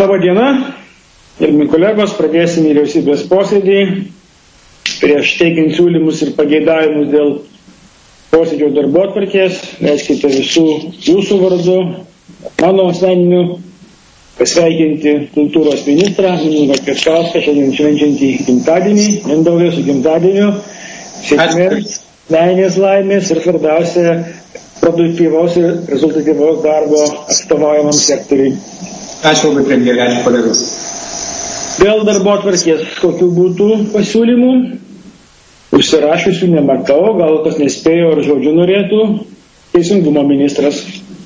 Labą dieną, gerbimi kolegos, pradėsim vyriausybės posėdį. Prieš teikiant siūlymus ir pageidavimus dėl posėdžio darbotvarkės, leiskite visų jūsų vardu, mano asmeniniu, pasveikinti kultūros ministrą Mindaugą Kvietkauską, šiandien švenčiantį gimtadienį, Mindaugai su gimtadieniu, sėkmės, meilės, laimės ir svarbiausia produktyvaus ir rezultatyvaus darbo atstovaujamam sektoriui. Ačiū labai, premjerė, ačiū kolegos. Dėl darbotvarkės kokių būtų pasiūlymų? Užsirašysiu nematau, gal kas nespėjo ar žodžiu norėtų. Teisingumo ministras.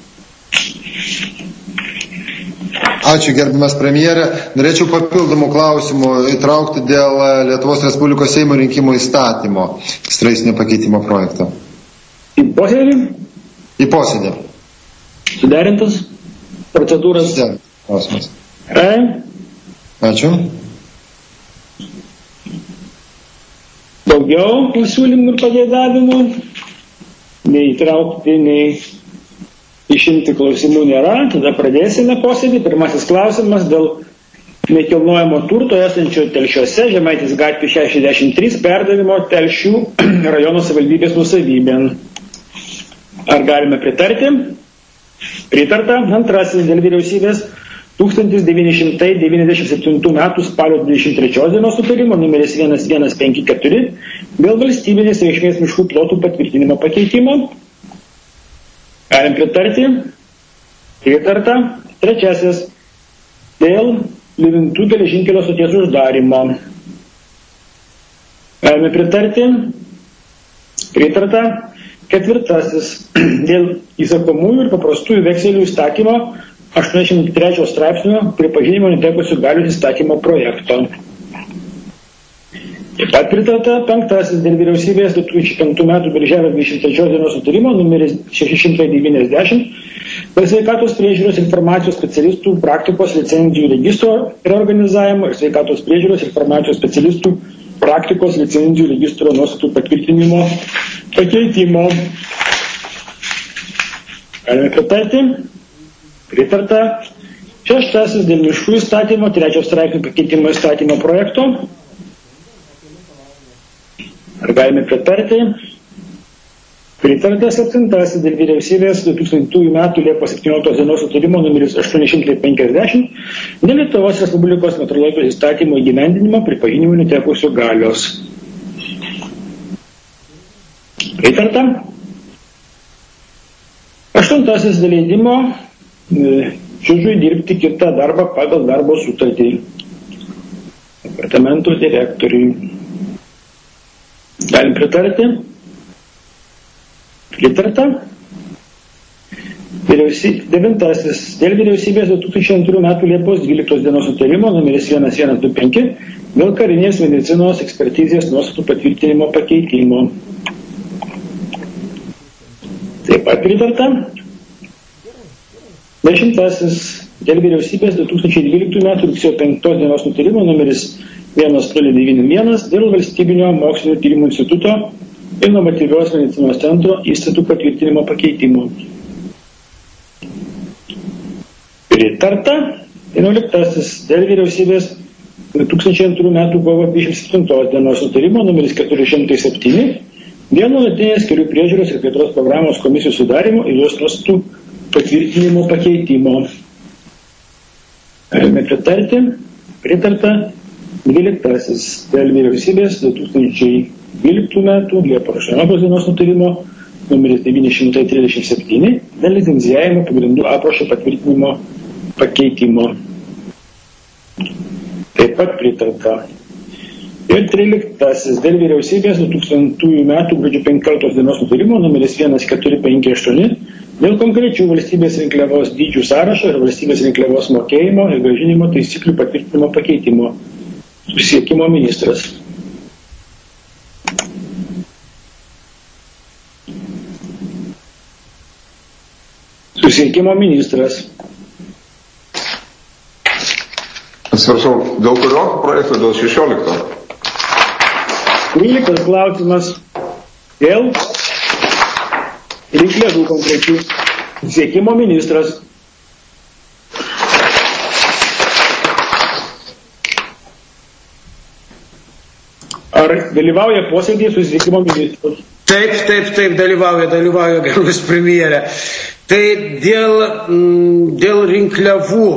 Ačiū, gerbiamas premjerė. Norėčiau papildomų klausimų įtraukti dėl Lietuvos Respublikos Seimo rinkimų įstatymo straipsnio pakeitimo projekto. Į posėdį? Į posėdį. Suderintas? Procedūras? Klausimas. Ačiū. Daugiau pasiūlymų ir pageidavimų, nei įtraukti, nei išimti klausimų nėra. Tada pradėsime posėdį. Pirmasis klausimas dėl nekilnojamo turto esančio Telšiuose, Žemaitės gatvė 63, perdavimo Telšių rajono savivaldybės nuosavybėn. Ar galime pritarti? Pritarta. Antrasis dėl vyriausybės 1997 metų spalio 23 dienos sutarimo numeris 1154 dėl valstybinės reikšmės miškų plotų patvirtinimo pakeitimo. Galim pritarti? Pritarta. Trečiasis dėl Livintų geležinkelio stoties uždarymo. Galime pritarti? Pritarta. Ketvirtasis dėl įsakomųjų ir paprastųjų vekselių įstatymo 83 straipsnio pripažinimo netekusių galių įstatymo projekto. Taip pat pritarta. Penktasis dėl vyriausybės 2005 metų birželio 23 dienos sutarimo numeris 690 dėl sveikatos priežiūros informacijos specialistų praktikos licencijų registro reorganizavimo ir sveikatos priežiūros informacijos specialistų praktikos licencijų registro nuostatų patvirtinimo pakeitimo. Galime pritarti? Pritarta. Šeštasis dėl miškų įstatymo, 3 straipsnio pakeitimo įstatymo projekto. Ar galime pritarti? Pritarta. Septintasis dėl vyriausybės 2000 metų Liepos 17 dienos sutarimo numeris 850 dėl Lietuvos Respublikos metrologijos įstatymo įgyvendinimo pripažinimo netekusių galios. Pritarta. Aštuntasis dėl leidimo Čiužui dirbti kitą darbą pagal darbo sutartį departamento direktoriui. Galim pritarti? Pritarta. Devintasis dėl vyriausybės 2002 metų Liepos 12 dienos sutarimo numeris 1125 dėl karinės medicinos ekspertizės nuostatų patvirtinimo pakeitimo. Taip pat pritarta. Dešimtasis dėl vyriausybės 2012 metų rugsėjo 5 dienos nutarimo numeris 1091 dėl valstybinio mokslinio tyrimų instituto inovatyvios medicinos centro įstatų patvirtinimo pakeitimo. Pritarta. 11 dėl vyriausybės 2002 metų kovo 27 dienos nutarimo numeris 407 dėl nuolatinės kelių priežiūros ir plėtros programos komisijų sudarimo ir jos nuostatų patvirtinimo pakeitimo. Galime pritarti? Pritarta. 12 dėl vyriausybės 2012 metų Liepos 18 dienos nutarimo numeris 937 dėl licencijavimo pagrindų aprašo patvirtinimo pakeitimo. Taip pat pritarta. Ir 13 dėl vyriausybės 2000 metų gruodžio 15 dienos nutarimo numeris 1458 dėl konkrečių valstybės rinkliavos dydžių sąrašo ir valstybės rinkliavos mokėjimo ir grąžinimo taisyklių patvirtinimo pakeitimo. Susisiekimo ministras. Susisiekimo ministras. Atsiprašau, dėl kurio projekto? Dėl 16? 13 klausimas dėl rinkliavų konkrečių. Susisiekimo ministras. Ar dalyvauja posėdėje susisiekimo ministras? Taip, dalyvauja, gerbiamas premjere. Tai dėl rinkliavų.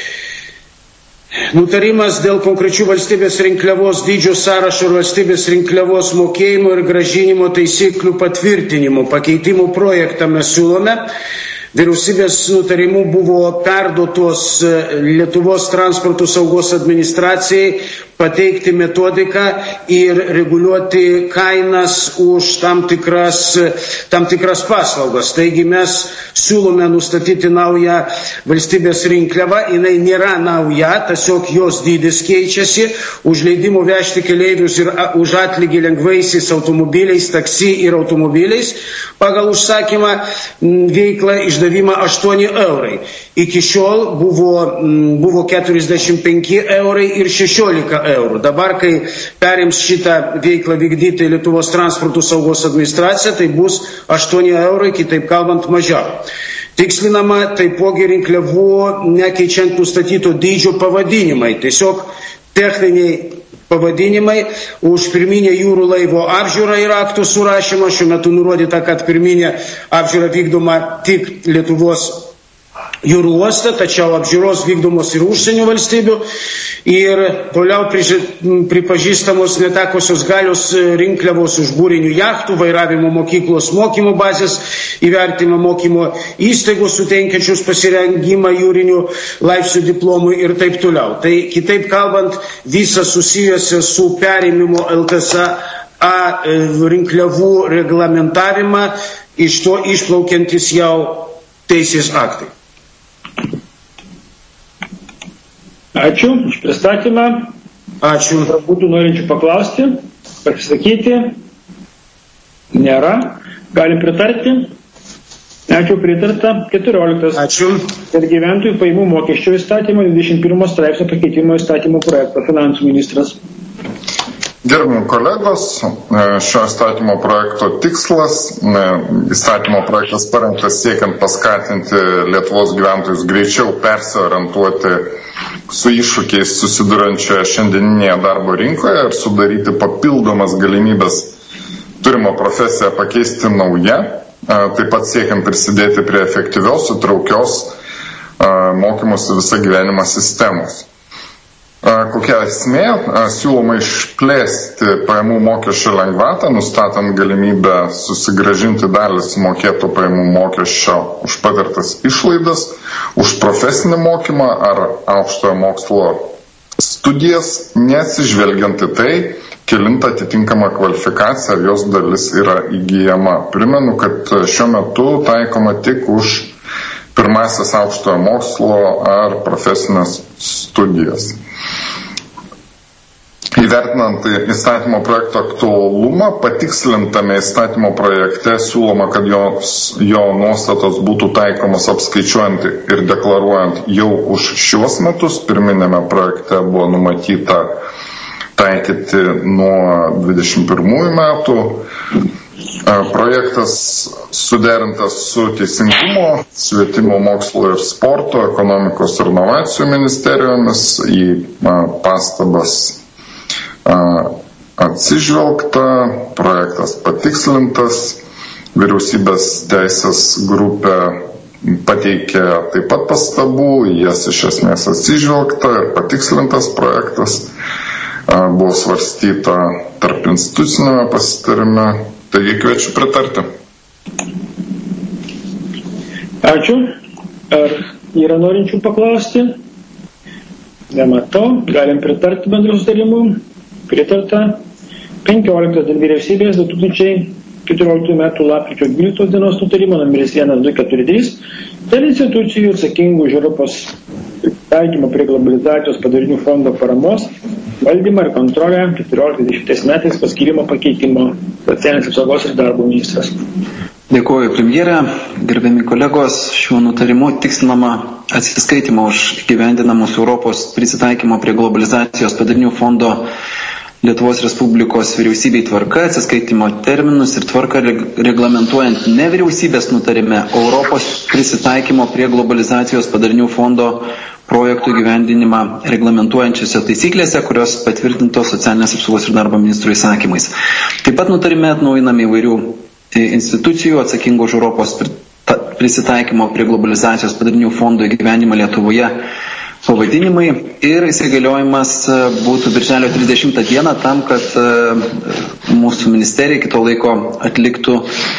Nutarimas dėl konkrečių valstybės rinkliavos dydžio sąrašo ir valstybės rinkliavos mokėjimo ir grąžinimo taisyklių patvirtinimo pakeitimų projektą mes siūlome. Vyriausybės nutarimų buvo perduotos Lietuvos transporto saugos administracijai pateikti metodiką ir reguliuoti kainas už tam tikras paslaugas. Taigi mes siūlome nustatyti naują valstybės rinkliavą, jinai nėra nauja, tiesiog jos dydis keičiasi, už leidimų vežti keleivius ir už atlygį lengvaisiais automobiliais, taksi ir automobiliais pagal užsakymą veiklą išdavimą 8 eurai. Iki šiol buvo 45 eurai ir 16 eurų. Dabar, kai perims šitą veiklą vykdyti Lietuvos transporto saugos administracija, tai bus 8 eurai, kitaip kalbant, mažiau. Tikslinama taipogi rinkliavų nekeičiant nustatyto dydžio pavadinimai. Tiesiog techniniai pavadinimai už pirminę jūrų laivo apžiūrą ir aktų surašymą. Šiuo metu nurodyta, kad pirminė apžiūra vykdoma tik Lietuvos jūrų uoste, tačiau apžiūros vykdomos ir užsienio valstybių. Ir toliau pripažįstamos netekusios galios rinkliavos už būrinių jachtų, vairavimo mokyklos mokymo bazės įvertinimą, mokymo įstaigos suteikiančius pasirengimą jūrinių laipsnių diplomui ir taip toliau. Tai kitaip kalbant, visas susijęs su perėmimo LTSA rinkliavų reglamentavimą, iš to išplaukiantis jau teisės aktai. Ačiū už pristatymą. Ačiū. Būtų norinčių paklausti, pasisakyti. Nėra. Galim pritarti. Ačiū, pritarta. 14. Ačiū. Ir gyventojų pajamų mokesčio įstatymo 21 straipsnio pakeitimo įstatymo projekto finansų ministras. Gerbiami kolegos, šio įstatymo projekto tikslas, įstatymo projektas parengtas siekiant paskatinti Lietuvos gyventojus greičiau persiorientuoti su iššūkiais susidurančioje šiandieninėje darbo rinkoje ir sudaryti papildomas galimybės turimą profesiją pakeisti naują, taip pat siekiant prisidėti prie efektyvios, įtraukios mokymosi visą gyvenimą sistemos. Kokia esmė? Siūloma išplėsti pajamų mokesčio lengvatą, nustatant galimybę susigrąžinti dalį sumokėto pajamų mokesčio už patirtas išlaidas, už profesinį mokymą ar aukštojo mokslo studijas, neatsižvelgiant į tai, kelinta atitinkama kvalifikacija ar jos dalis yra įgyjama. Primenu, kad šiuo metu taikoma tik už pirmasis aukštojo mokslo ar profesinės studijas. Įvertinant įstatymo projekto aktualumą, patikslintame įstatymo projekte siūloma, kad jo nuostatos būtų taikomos apskaičiuojant ir deklaruojant jau už šiuos metus. Pirminėme projekte buvo numatyta taikyti nuo 21 metų. Projektas suderintas su Teisingumo, Švietimo, mokslo ir sporto, ekonomikos ir inovacijų ministerijomis, į pastabas atsižvelgta, projektas patikslintas, vyriausybės teisės grupė pateikė taip pat pastabų, jas iš esmės atsižvelgta ir patikslintas projektas buvo svarstyta tarp institucinėme pasitarime, taigi kviečiu pritarti. Ačiū. Ar yra norinčių paklausti? Nematau. Galim pritarti bendrų sutarimų. Pritarta. 15 dėl vyriausybės 2014 metų lapkričio 12 dienos nutarimo numeris 1243 dėl institucijų atsakingų už Europos taikymo prie globalizacijos padarinių fondo paramos valdymą ir kontrolę 14-20 metais paskyrimo pakeitimo socialinės apsaugos ir darbo ministras. Dėkuoju, premjere. Gerbiami kolegos, šiuo nutarimu tikslinama atsiskaitimo už įgyvendinamus Europos prisitaikymo prie globalizacijos padarinių fondo Lietuvos Respublikos vyriausybei tvarka, atsiskaitimo terminus ir tvarką reglamentuojant ne vyriausybės nutarime Europos prisitaikymo prie globalizacijos padarinių fondo projektų gyvendinimą reglamentuojančiose taisyklėse, kurios patvirtintos socialinės apsaugos ir darbo ministrų įsakymais. Taip pat nutarime atnaujinami įvairių institucijų atsakingų už Europos prisitaikymo prie globalizacijos padarinių fondo įgyvendinimą Lietuvoje pavadinimai ir įsigaliojimas būtų birželio 30 dieną tam, kad mūsų ministerija kito laiko atliktų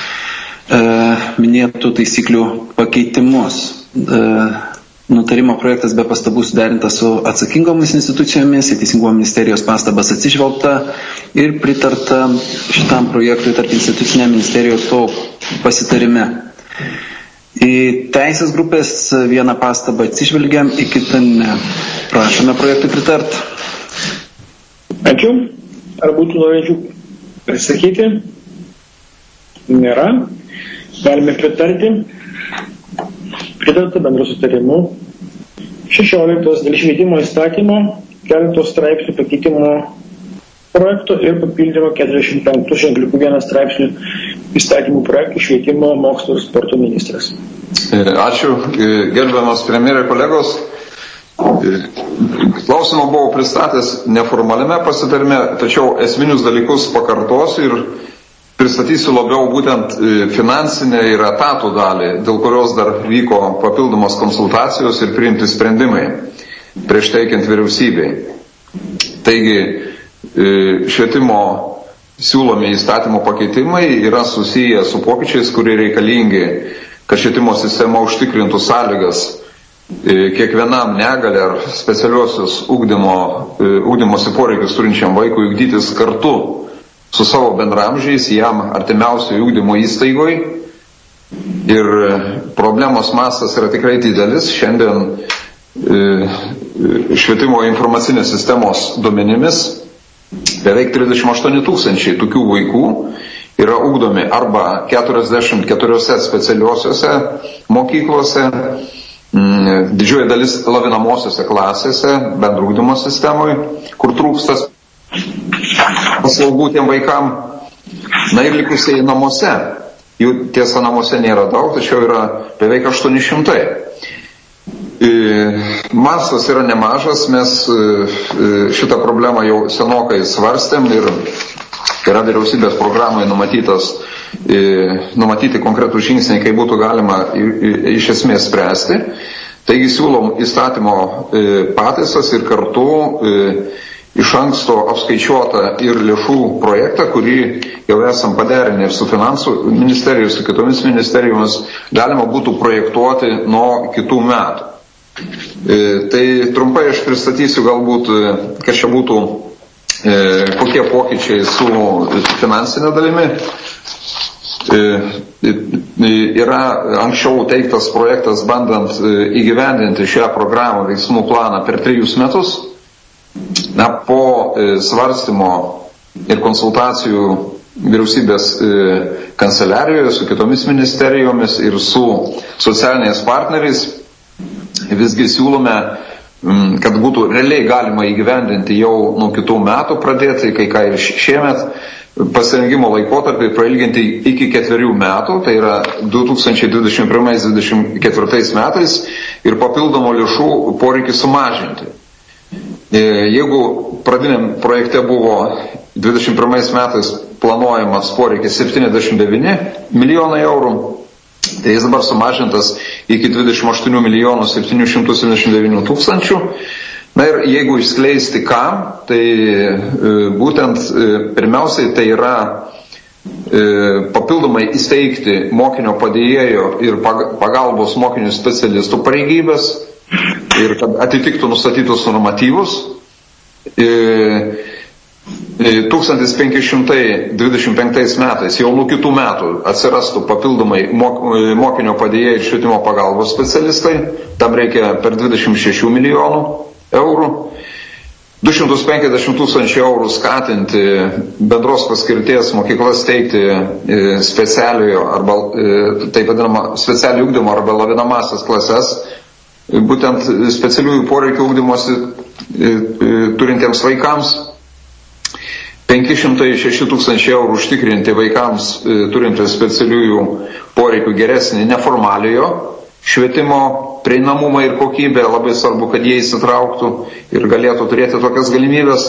minėtų taisyklių pakeitimus. Nutarimo projektas be pastabų suderintas su atsakingomis institucijomis, į Teisingumo ministerijos pastabas atsižvelgta ir pritarta šitam projektui tarp institucinė ministerijos atstovų pasitarime. Į teisės grupės vieną pastabą atsižvelgiam, į kitą ne. Prašome projektui pritart. Ačiū. Ar būtų norinčių pasakyti? Nėra. Galime pritarti. Pritarta bendru sutarimu. 16 dėl švietimo įstatymo, keletos straipsnių pakeitimo projekto ir papildymo 45 ženkliukų 1 straipsnių įstatymų projektų švietimo, mokslo ir sporto ministras. Ačiū, gerbiamas premjerė, kolegos. Klausimą buvau pristatęs neformaliame pasitarime, tačiau esminius dalykus pakartosiu ir pristatysiu labiau būtent finansinę ir etatų dalį, dėl kurios dar vyko papildomos konsultacijos ir priimti sprendimai prieš teikiant vyriausybei. Taigi, švietimo siūlomi įstatymo pakeitimai yra susiję su pokyčiais, kurie reikalingi, kad švietimo sistema užtikrintų sąlygas kiekvienam negalią ar specialiosios ugdymosi poreikius turinčiam vaikui ugdytis kartu su savo bendramžiais jam artimiausioje ugdymo įstaigoje. Ir problemos mastas yra tikrai didelis. Šiandien švietimo informacinės sistemos duomenimis beveik 38 000 tokių vaikų yra ugdomi arba 44 specialiosiose mokyklose, didžioji dalis lavinamosiose klasėse, bendro ugdymo sistemoje, kur trūkstas paslaugų tiem vaikam. Na ir likusiai namuose. Jų tiesa namuose nėra daug, tačiau yra beveik 800. Mastas yra nemažas, mes šitą problemą jau senokai svarstėm ir yra vyriausybės programai numatyti konkretų žingsniai, kaip būtų galima iš esmės spręsti. Taigi siūlom įstatymo pataisas ir kartu iš anksto apskaičiuotą ir lėšų projektą, kurį jau esam paderinę ir su finansų ministerija, ir su kitomis ministerijomis, galima būtų projektuoti nuo kitų metų. Tai trumpai aš pristatysiu galbūt, kas čia būtų, kokie pokyčiai su finansinė dalimi. Yra anksčiau teiktas projektas bandant įgyvendinti šią programą veiksmų planą per 3 metus. Na, po svarstymo ir konsultacijų vyriausybės kanceliarijoje su kitomis ministerijomis ir su socialiniais partneriais visgi siūlome, kad būtų realiai galima įgyvendinti jau nuo kitų metų pradėti, kai ką ir šiemet pasirengimo laikotarpį prailginti iki 4 metų, tai yra 2021-2024 metais ir papildomų lėšų poreikį sumažinti. Jeigu pradiniam projekte buvo 21 metais planuojamas poreikis 79 milijonai eurų, tai jis dabar sumažintas iki 28 milijonų 779 tūkstančių. Na ir jeigu išskleisti ką, tai būtent pirmiausiai tai yra papildomai įsteigti mokinio padėjėjo ir pagalbos mokinių specialistų pareigybės ir kad atitiktų nustatytus normatyvus. 1525 metais, jau nuo kitų metų atsirastų papildomai mokinio padėjėjai ir švietimo pagalbos specialistai, tam reikia per 26 milijonų eurų. 250 tūkstančių eurų skatinti bendros paskirties mokyklas teikti specialiojo arba taip vadinama specialiojo ugdymo arba lavinamąsias klases, būtent specialiųjų poreikių ugdymosi turintiems vaikams. 506 tūkstančių eurų užtikrinti vaikams turintys specialiųjų poreikių geresnį neformaliojo švietimo prieinamumą ir kokybę, labai svarbu, kad jie įsitrauktų ir galėtų turėti tokias galimybės.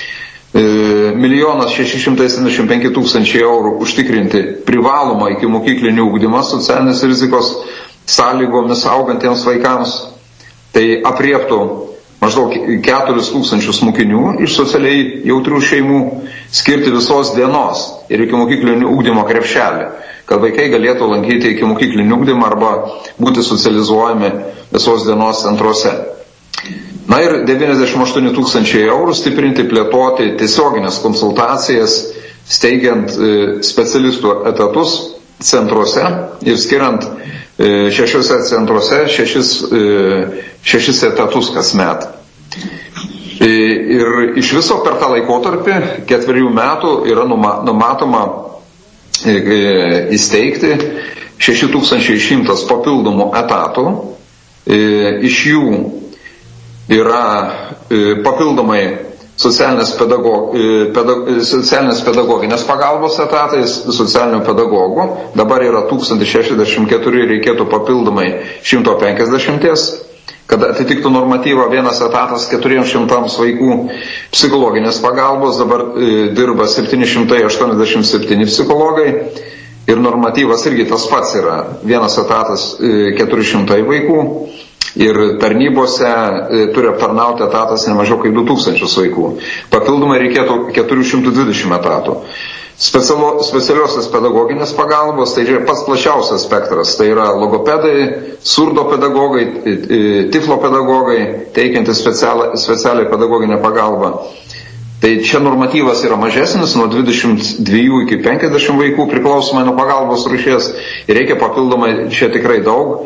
1 675 000 eurų užtikrinti privalomą ikimokyklinį ugdymą socialinės rizikos sąlygomis augantiems vaikams. Tai apriektų maždaug 4 000 mokinių iš socialiai jautrių šeimų, skirti visos dienos ir ikimokyklinį ugdymo krepšelį, kad vaikai galėtų lankyti ikimokyklinį ugdymą arba būti socializuojami visos dienos centruose. Na ir 98 000 eurų stiprinti, plėtoti tiesioginės konsultacijas, steigiant specialistų etatus centruose ir skiriant 6 centruose 6 etatus kasmet. Ir iš viso per tą laikotarpį 4 metų yra numatoma įsteigti 6100 papildomų etatų. Iš jų yra papildomai socialinės pedagoginės pagalbos etatais, socialinių pedagogų. Dabar yra 1064, reikėtų papildomai 150, kad atitiktų normatyvą vienas etatas 400 vaikų. Psichologinės pagalbos dabar dirba 787 psichologai ir normatyvas irgi tas pats yra, vienas etatas 400 vaikų. Ir tarnybose turi aptarnauti etatas ne mažiau kaip 2000 vaikų. Papildomai reikėtų 420 etatų. Specialiosios pedagoginės pagalbos, tai yra pats plačiausias spektras, tai yra logopedai, surdopedagogai, tiflopedagogai, teikiantys specialią pedagoginę pagalbą. Tai čia normatyvas yra mažesnis, nuo 22 iki 50 vaikų priklausomai nuo pagalbos rūšies, ir reikia papildomai, čia tikrai daug,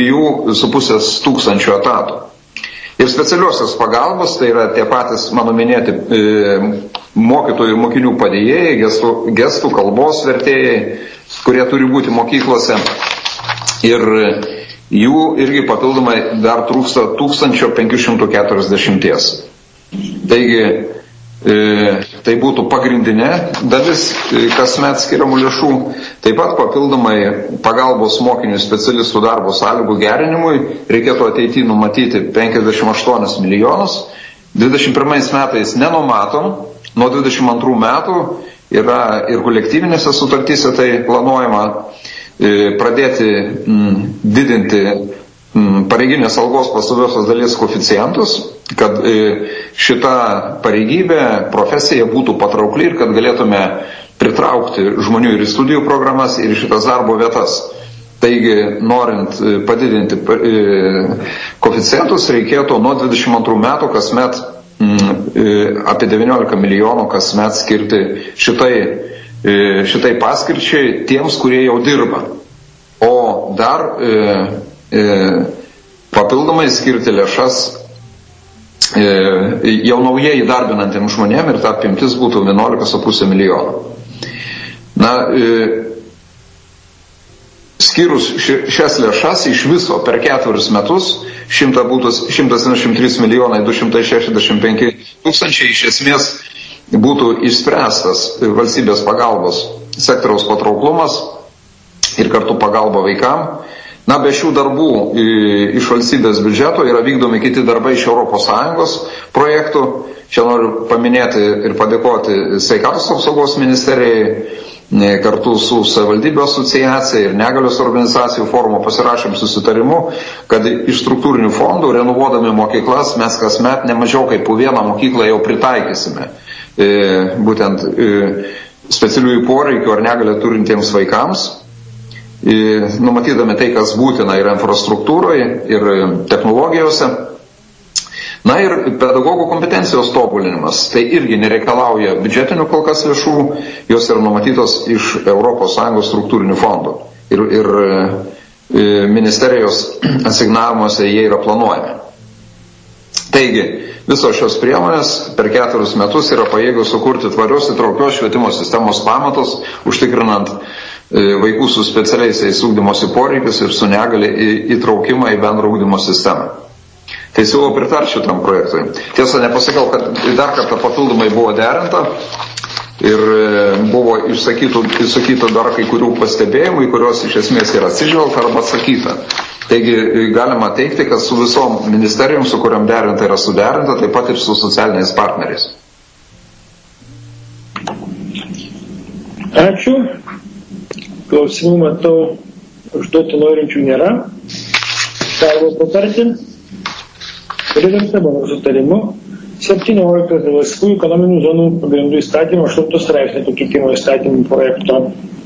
2500 etatų. Ir specialiosios pagalbos, tai yra tie patys mano minėti mokytojų ir mokinių padėjėjai, gestų kalbos vertėjai, kurie turi būti mokyklose, ir jų irgi papildomai dar trūksta 1540. Taigi, tai būtų pagrindinė dalis kasmet skiriamų lėšų. Taip pat papildomai pagalbos mokinių specialistų darbo sąlygų gerinimui reikėtų ateityje numatyti 58 milijonus. 21 metais nenumatom, nuo 22 metų yra ir kolektyvinėse sutartyse tai planuojama pradėti didinti pareiginės algos pastoviosios dalies koeficientus, kad šita pareigybė, profesija būtų patraukli ir kad galėtume pritraukti žmonių ir į studijų programas, ir į šitas darbo vietas. Taigi, norint padidinti koeficientus, reikėtų nuo 22 metų kasmet apie 19 milijonų kasmet skirti šitai paskirčiai tiems, kurie jau dirba. O dar papildomai skirti lėšas jau naujai įdarbinantiems žmonėm, ir ta apimtis būtų 11,5 milijonų. Na, skyrus šias lėšas iš viso per 4 metus 173 milijonai 265 tūkstančiai iš esmės būtų išspręstas valstybės pagalbos sektoriaus patrauklumas ir kartu pagalba vaikam. Na, be šių darbų iš valstybės biudžeto yra vykdomi kiti darbai iš ES projektų. Čia noriu paminėti ir padėkoti Sveikatos apsaugos ministerijai, kartu su savivaldybių asociacija ir negalios organizacijų forumo pasirašėm susitarimu, kad iš struktūrinių fondų, renovuodami mokyklas, mes kasmet ne mažiau kaip po vieną mokyklą jau pritaikysime. Būtent specialiųjų poreikių ar negalę turintiems vaikams, numatydami tai, kas būtina ir infrastruktūroje, ir technologijose. Na ir pedagogų kompetencijos tobulinimas. Tai irgi nereikalauja biudžetinių kol kas lėšų, jos yra numatytos iš ES struktūrinių fondų. Ir ministerijos asignavimuose jie yra planuojami. Taigi, visos šios priemonės per 4 metus yra pajėgios sukurti tvarios įtraukios švietimo sistemos pamatus, užtikrinant vaikų su specialiaisiais ugdymosi poreikius ir su negalia įtraukimą į bendrą ugdymo sistemą. Tai siūlau pritarti šitam projektui. Tiesa, nepasakiau, kad dar kartą papildomai buvo derinta ir buvo išsakyta dar kai kurių pastebėjimų, į kuriuos iš esmės yra atsižvelgta arba atsakyta. Taigi galima teikti, kad su visom ministerijom, su kuriam derinta yra suderinta, taip pat ir su socialiniais partneriais. Ačiū. Klausimų matau, užduoti norinčių nėra. Galima patarti. Pritarta mano sutarimu 17 laisvųjų ekonominių zonų pagrindų įstatymo 8 straipsnio pakeitimo įstatymų projekto.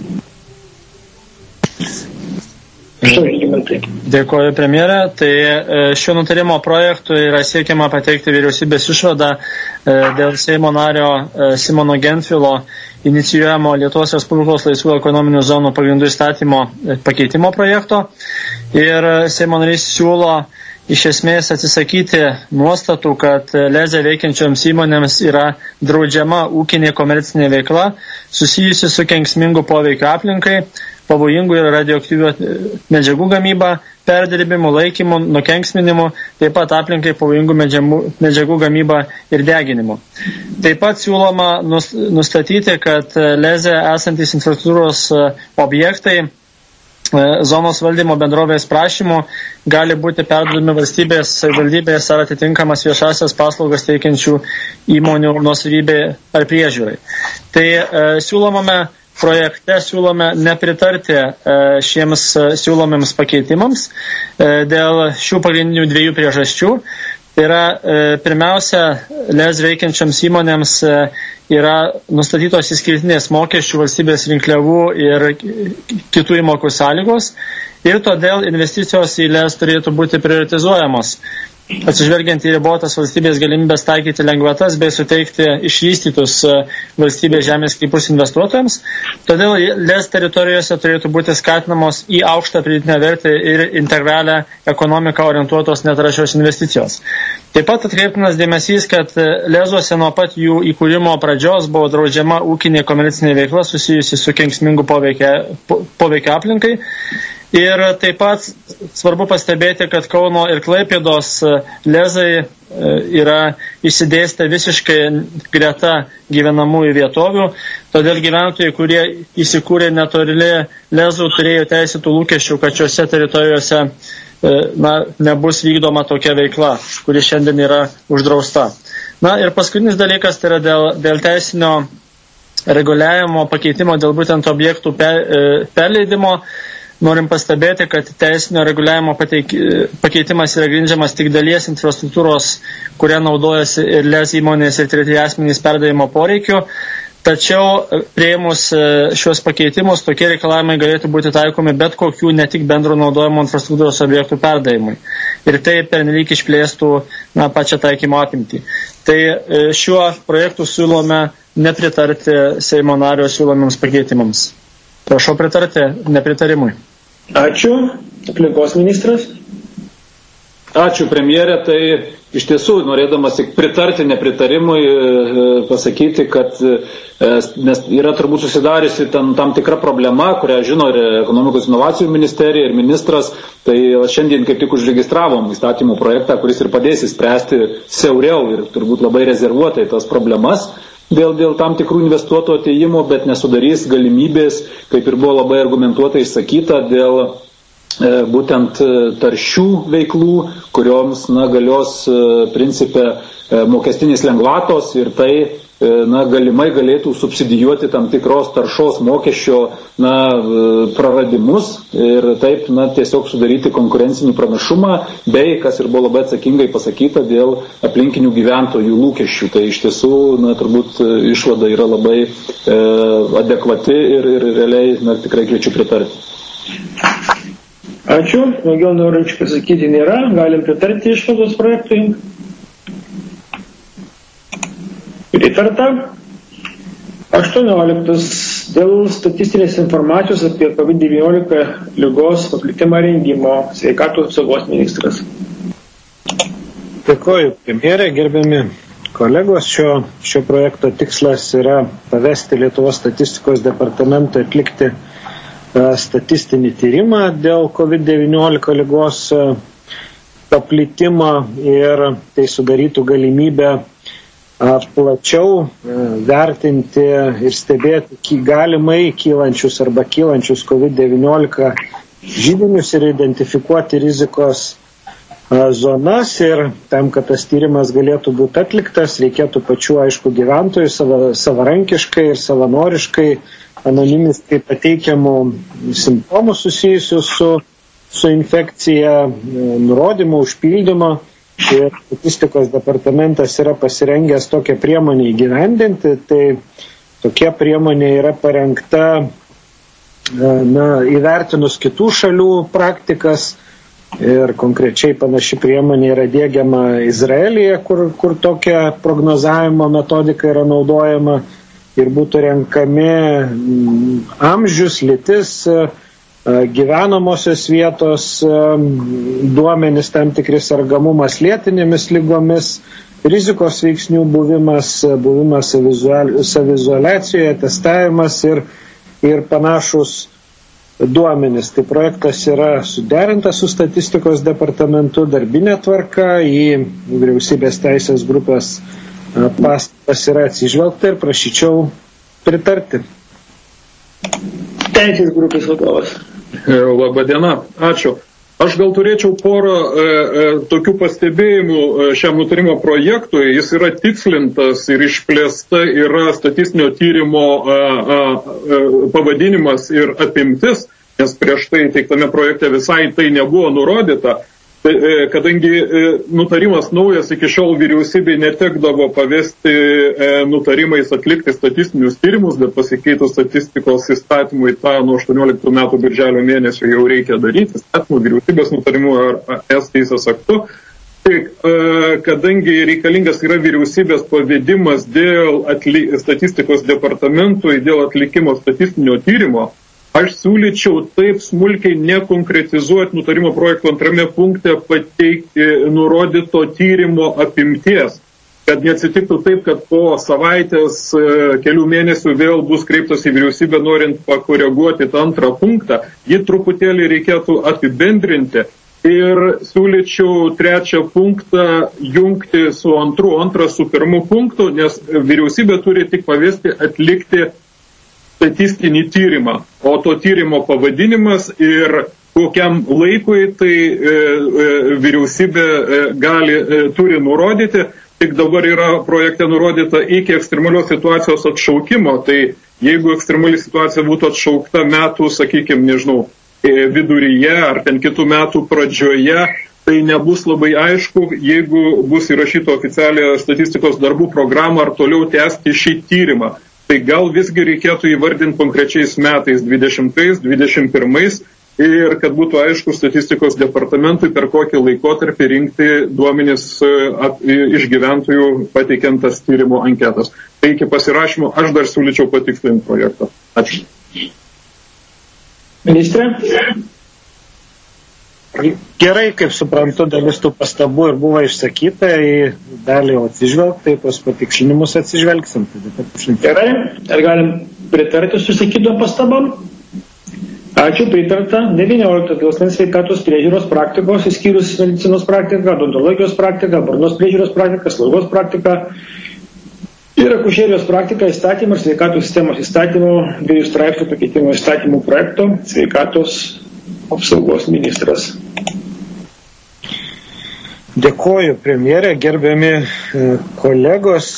Dėkoju, premjerė. Tai šio nutarimo projektu yra siekiama pateikti vyriausybės išvadą dėl Seimo nario Simono Gentvilo inicijuojamo Lietuvos Respublikos laisvų ekonominių zonų pagrindų įstatymo pakeitimo projekto. Ir Seimo narys siūlo iš esmės atsisakyti nuostatų, kad leze veikiančioms įmonėms yra draudžiama ūkinė komercinė veikla susijusi su kenksmingu poveikio aplinkai, pavojingų ir radioaktyvių medžiagų gamyba, perdirbimu, laikymu, nukenksminimu, taip pat aplinkai pavojingų medžiagų gamyba ir deginimu. Taip pat siūloma nustatyti, kad leze esantys infrastruktūros objektai zonos valdymo bendrovės prašymų gali būti perduodami valstybės, savivaldybės ar atitinkamas viešasias paslaugas teikiančių įmonių nuosavybė ar priežiūrai. Tai projekte siūlome nepritarti šiems siūlomiems pakeitimams dėl šių pagrindinių dviejų priežasčių. Tai yra, pirmiausia, lez veikiančiams įmonėms yra nustatytos išskirtinės mokesčių, valstybės rinkliavų ir kitų įmokų sąlygos ir todėl investicijos į lez turėtų būti prioritizuojamos, atsižvelgiant į ribotas valstybės galimybės taikyti lengvatas bei suteikti išvystytus valstybės žemės sklypus investuotojams. Todėl lez teritorijose turėtų būti skatinamos į aukštą pridėtinę vertę ir integralią ekonomiką orientuotos netrąšios investicijos. Taip pat atkreiptinas dėmesys, kad lezuose nuo pat jų įkūrimo pradžios buvo draudžiama ūkinė komercinė veikla susijusi su kenksmingu poveikio aplinkai. Ir taip pat svarbu pastebėti, kad Kauno ir Klaipėdos lezai yra išsidėstę visiškai greta gyvenamųjų vietovių, todėl gyventojai, kurie įsikūrė netoli lezų, turėjo teisėtų lūkesčių, kad šiuose teritorijose nebus vykdoma tokia veikla, kuri šiandien yra uždrausta. Ir paskutinis dalykas tai yra dėl teisinio reguliavimo pakeitimo, dėl būtent objektų perleidimo. Norim pastebėti, kad teisinio reguliavimo pakeitimas yra grindžiamas tik dalies infrastruktūros, kuria naudojasi ir lez įmonės ir treti asmenys perdavimo poreikiu. Tačiau priėmus šios pakeitimus, tokie reikalavimai galėtų būti taikomi bet kokių ne tik bendro naudojimo infrastruktūros objektų perdavimui. Ir tai pernelyg išplėstų pačią taikymo apimtį. Tai šiuo projektu siūlome nepritarti Seimo nario siūlomiems pakeitimams. Prašau pritarti nepritarimui. Ačiū. Aplinkos ministras. Ačiū, premjerė. Tai iš tiesų, norėdamas tik pritarti nepritarimui, pasakyti, kad nes yra turbūt susidariusi tam tikra problema, kurią žino ir ekonomikos inovacijų ministerija ir ministras. Tai šiandien kaip tik užregistravom įstatymų projektą, kuris ir padės įspręsti siauriau ir turbūt labai rezervuotai tas problemas. Dėl tam tikrų investuotojų atėjimo, bet nesudarys galimybės, kaip ir buvo labai argumentuotai išsakyta, dėl būtent taršių veiklų, kurioms galios principe mokestinės lengvatos ir tai galimai galėtų subsidijuoti tam tikros taršos mokesčio praradimus ir taip tiesiog sudaryti konkurencinį pranašumą bei, kas ir buvo labai atsakingai pasakyta, dėl aplinkinių gyventojų lūkesčių. Tai iš tiesų turbūt išvada yra labai adekvati ir realiai tikrai kviečiu pritarti. Ačiū. Daugiau norinčių pasakyti nėra. Galim pritarti išvados projektui. Pritarta. 18. Dėl statistinės informacijos apie COVID-19 ligos paplitimą rengimo. Sveikatos apsaugos ministras. Dėkoju, premjerė, gerbiami kolegos. Šio projekto tikslas yra pavesti Lietuvos statistikos departamentą atlikti statistinį tyrimą dėl COVID-19 ligos paplitimo ir tai sudarytų galimybę plačiau vertinti ir stebėti galimai kylančius arba kylančius COVID-19 židinius ir identifikuoti rizikos zonas, ir tam, kad tas tyrimas galėtų būti atliktas, reikėtų pačių, aišku, gyventojų savarankiškai ir savanoriškai, anonimiškai pateikiamų simptomų susijusių su infekcija, nurodymų, užpildymo, ir statistikos departamentas yra pasirengęs tokią priemonę įgyvendinti. Tai tokia priemonė yra parengta įvertinus kitų šalių praktikas, ir konkrečiai panaši priemonė yra diegiama Izraelyje, kur tokia prognozavimo metodika yra naudojama, ir būtų renkami amžius, lytis, gyvenamosios vietos duomenys, tam tikri sergamumas lėtinėmis lygomis, rizikos veiksnių buvimas saviizoliacijoje, testavimas ir panašus duomenys. Tai projektas yra suderintas su statistikos departamentu darbinė tvarka, į vyriausybės teisės grupės pastabas yra atsižvelgta ir prašyčiau pritarti. Teisės grupės vadovas. Labadiena, ačiū. Aš gal turėčiau porą tokių pastebėjimų šiam nutarimo projektui. Jis yra tikslintas ir išplėsta yra statistinio tyrimo pavadinimas ir apimtis, nes prieš tai teiktame projekte visai tai nebuvo nurodyta. Kadangi nutarimas naujas, iki šiol vyriausybei netekdavo pavesti nutarimais atlikti statistinius tyrimus, bet pasikeitus statistikos įstatymui tą nuo 18 metų birželio mėnesio jau reikia daryti, įstatymų, vyriausybės nutarimu ar ES teisės aktu. Tai kadangi reikalingas yra vyriausybės pavedimas dėl statistikos departamentui dėl atlikimo statistinio tyrimo, aš siūlyčiau taip smulkiai nekonkretizuoti nutarimo projekto antrame punkte pateikti nurodyto tyrimo apimties, kad neatsitiktų taip, kad po savaitės, kelių mėnesių vėl bus kreiptas į vyriausybę norint pakoreguoti tą antrą punktą. Jį truputėlį reikėtų apibendrinti ir siūlyčiau trečią punktą jungti su antrą su pirmu punktu, nes vyriausybė turi tik pavesti atlikti statistinį tyrimą, o to tyrimo pavadinimas ir kokiam laikui tai vyriausybė turi nurodyti. Tik dabar yra projekte nurodyta iki ekstremalios situacijos atšaukimo, tai jeigu ekstremali situacija būtų atšaukta metų, sakykime, nežinau, viduryje ar ten kitų metų pradžioje, tai nebus labai aišku, jeigu bus įrašyta oficialią statistikos darbų programą ar toliau tęsti šį tyrimą. Tai gal visgi reikėtų įvardinti konkrečiais metais 20, 21 ir kad būtų aišku statistikos departamentui per kokį laikotarpį rinkti duomenis iš gyventojų pateikiant tas tyrimo anketas. Tai iki pasirašymo aš dar siūlyčiau patikslinti projektą. Ačiū. Ministrė? Gerai, kaip suprantu, dalis tų pastabų ir buvo išsakyta, į dalį atsižvelgti, tai pas patikslinimus atsižvelgsim. Gerai, ar galim pritarti susakytom pastabom? Ačiū, pritarta. 19 dėl asmens sveikatos priežiūros praktikos, išskyrus medicinos praktiką, odontologijos praktiką, burnos priežiūros praktiką, slaugos praktiką ir akušerijos praktiką įstatymų ir sveikatos sistemos įstatymų 2 straipsnių pakeitimo įstatymų projekto sveikatos apsaugos ministras. Dėkoju, premjerė, gerbiami kolegos.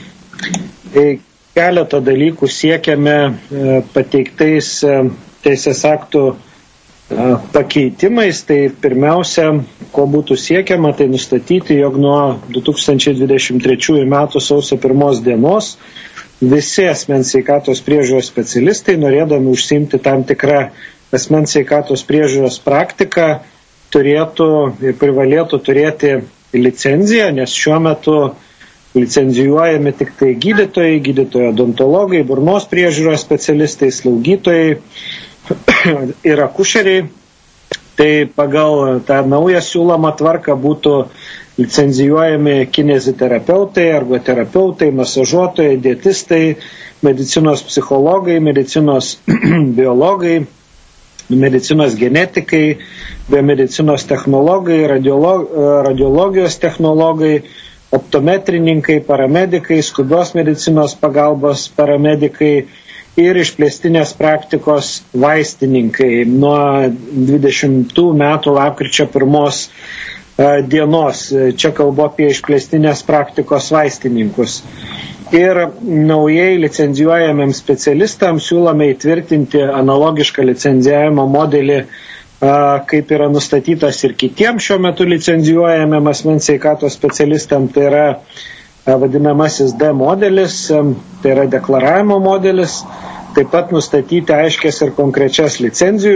Keletą dalykų siekiame pateiktais teisės aktų pakeitimais. Tai pirmiausia, ko būtų siekiama, tai nustatyti, jog nuo 2023 metų sausio 1 dienos visi asmens sveikatos priežiūros specialistai, norėdami užsiimti tam tikrą asmens sveikatos priežiūros praktiką, turėtų ir privalėtų turėti licenciją, nes šiuo metu licenzijuojami tik tai gydytojai odontologai, burnos priežiūros specialistai, slaugytojai ir akušeriai. Tai pagal tą naują siūlomą tvarką būtų licenzijuojami kineziterapeutai, ergoterapeutai, masažuotojai, dietistai, medicinos psichologai, medicinos biologai, medicinos genetikai, biomedicinos technologai, radiologijos technologai, optometrininkai, paramedikai, skubios medicinos pagalbos paramedikai ir išplėstinės praktikos vaistininkai nuo 20 metų lapkričio 1 dienos. Čia kalbu apie išplėstinės praktikos vaistininkus. Ir naujai licenzijuojamiems specialistams siūlome įtvirtinti analogišką licenzijavimo modelį, kaip yra nustatytas ir kitiems šiuo metu licenzijuojamiem asmens sveikatos specialistam. Tai yra vadinamasis D modelis, tai yra deklaravimo modelis. Taip pat nustatyti aiškias ir konkrečias licenzijų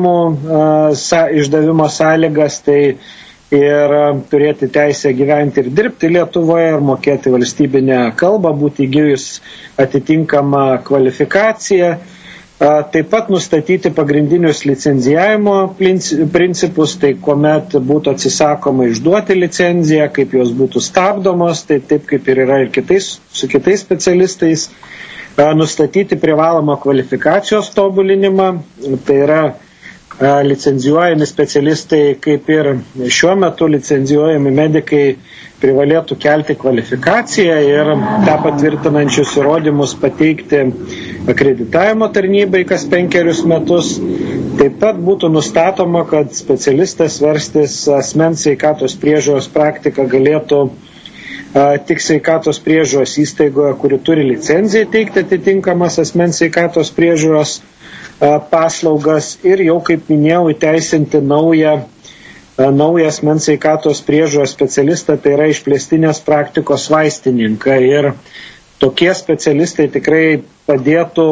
išdavimo sąlygas, tai ir turėti teisę gyventi ir dirbti Lietuvoje ir mokėti valstybinę kalbą, būti įgijus atitinkamą kvalifikaciją. Taip pat nustatyti pagrindinius licenzijavimo principus, tai kuomet būtų atsisakoma išduoti licenciją, kaip jos būtų stabdomos, tai taip kaip ir yra ir su kitais specialistais. Nustatyti privalomą kvalifikacijos tobulinimą, tai yra licenzijuojami specialistai, kaip ir šiuo metu licenzijuojami medikai, privalėtų kelti kvalifikaciją ir tą patvirtinančius įrodymus pateikti akreditavimo tarnybai kas 5 metus. Taip pat būtų nustatoma, kad specialistas verstis asmens sveikatos priežiūros praktiką galėtų tik sveikatos priežiūros įstaigoje, kuri turi licenciją teikti atitinkamas asmens sveikatos priežiūros paslaugas ir jau, kaip minėjau, įteisinti naują asmens sveikatos priežiūros specialistą, tai yra išplėstinės praktikos vaistininką. Ir tokie specialistai tikrai padėtų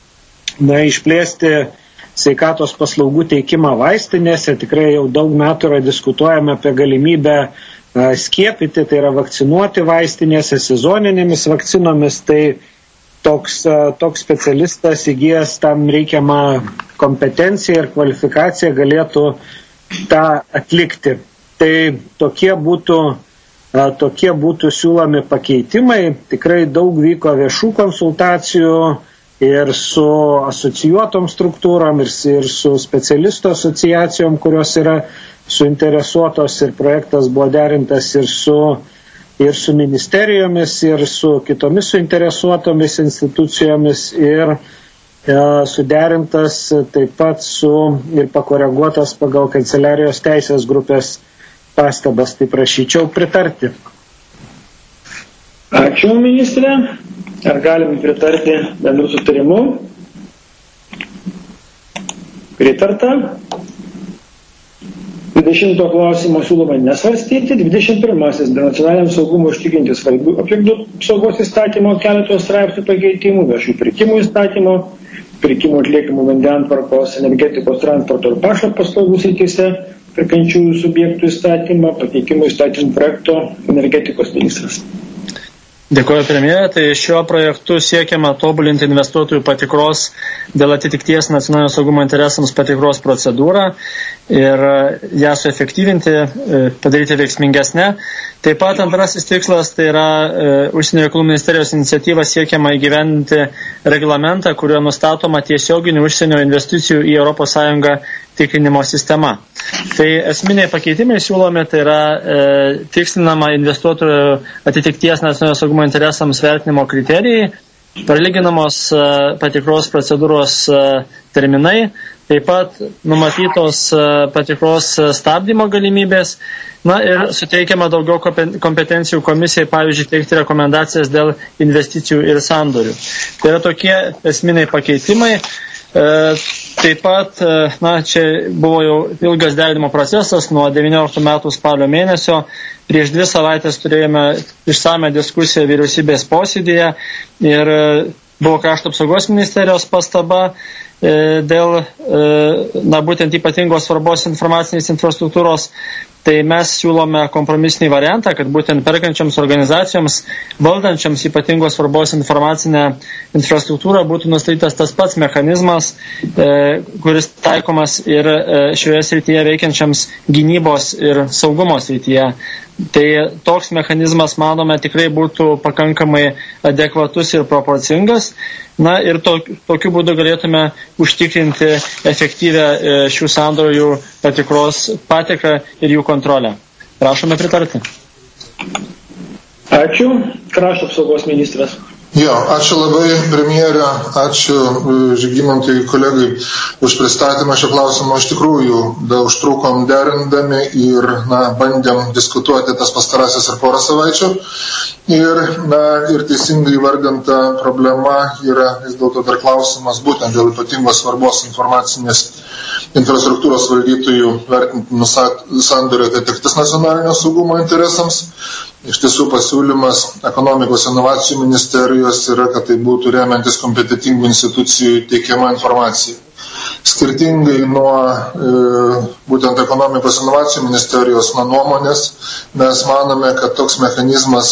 išplėsti sveikatos paslaugų teikimą vaistinėse. Tikrai jau daug metų yra diskutuojama apie galimybę skiepyti, tai yra vakcinuoti vaistinėse sezoninėmis vakcinomis. Tai toks specialistas įgijęs tam reikiamą kompetenciją ir kvalifikaciją galėtų tą atlikti. Tai tokie būtų siūlomi pakeitimai. Tikrai daug vyko viešų konsultacijų ir su asocijuotom struktūrom, ir su specialistų asociacijom, kurios yra suinteresuotos, ir projektas buvo derintas ir su ministerijomis, ir su kitomis suinteresuotomis institucijomis, ir suderintas taip pat ir pakoreguotas pagal kanceliarijos teisės grupės pastabas. Tai prašyčiau pritarti. Ačiū, ministrė. Ar galime pritarti bendrų sutarimų? Pritarta. 20 klausimo siūloma nesvarstyti. 21. Dėl nacionaliniam saugumui užtikrinti svarbių objektų saugos įstatymo keletos straipsnių pakeitimų, viešųjų pirkimų įstatymo, pirkimų atliekamų vandentvarkos, energetikos, transporto ir pašto paslaugų srityse, perkančiųjų subjektų įstatymą, pateikimų įstatymų projekto energetikos ministras. Dėkuoju, premjerė. Tai šiuo projektu siekiama tobulinti investuotojų patikros dėl atitikties nacionalinio saugumo interesams patikros procedūrą ir ją suefektyvinti, padaryti veiksmingesnę. Taip pat antrasis tikslas, tai yra Užsienio reikalų ministerijos iniciatyva siekiama įgyvendinti reglamentą, kuriuo nustatoma tiesioginių užsienio investicijų į ES tikrinimo sistema. Tai esminiai pakeitimai siūlomi, tai yra tikslinama investuotojų atitikties nacionalinio saugumo interesams vertinimo kriterijai, pralyginamos patikros procedūros terminai, taip pat numatytos patikros stabdymo galimybės, ir suteikiama daugiau kompetencijų komisijai, pavyzdžiui, teikti rekomendacijas dėl investicijų ir sandorių. Tai yra tokie esminiai pakeitimai. Taip pat, čia buvo jau ilgas derinimo procesas nuo 19 metų spalio mėnesio. Prieš 2 savaitės turėjome išsame diskusiją vyriausybės posėdėje ir buvo Krašto apsaugos ministerijos pastaba dėl būtent ypatingos svarbos informacinės infrastruktūros. Tai mes siūlome kompromisinį variantą, kad būtent perkančiams organizacijoms, valdančiams ypatingos svarbos informacinę infrastruktūrą būtų nustatytas tas pats mechanizmas, kuris taikomas ir šioje srityje veikiančiams gynybos ir saugumo srityje. Tai toks mechanizmas, manome, tikrai būtų pakankamai adekvatus ir proporcingas. Ir tokiu būdu galėtume užtikrinti efektyvę šių sandorių patikros patikrą ir jų kontrolę. Prašome pritarti. Ačiū. Krašto apsaugos ministras. Ačiū labai, premjerė, ačiū Žygimantui kolegai už pristatymą šio klausimo. Iš tikrųjų, užtrukom derindami ir bandėm diskutuoti tas pastarasis ir porą savaičių. Ir teisingai įvardinta problema yra vis dėlto dar klausimas būtent dėl ypatingos svarbos informacinės infrastruktūros valdytojų vertintinų sandorių atitiktis nacionalinio saugumo interesams. Iš tiesų pasiūlymas ekonomikos inovacijų ministerijos yra, kad tai būtų remiantis kompetitingų institucijų teikiama informacija. Skirtingai nuo būtent ekonomikos inovacijų ministerijos nuomonės, mes manome, kad toks mechanizmas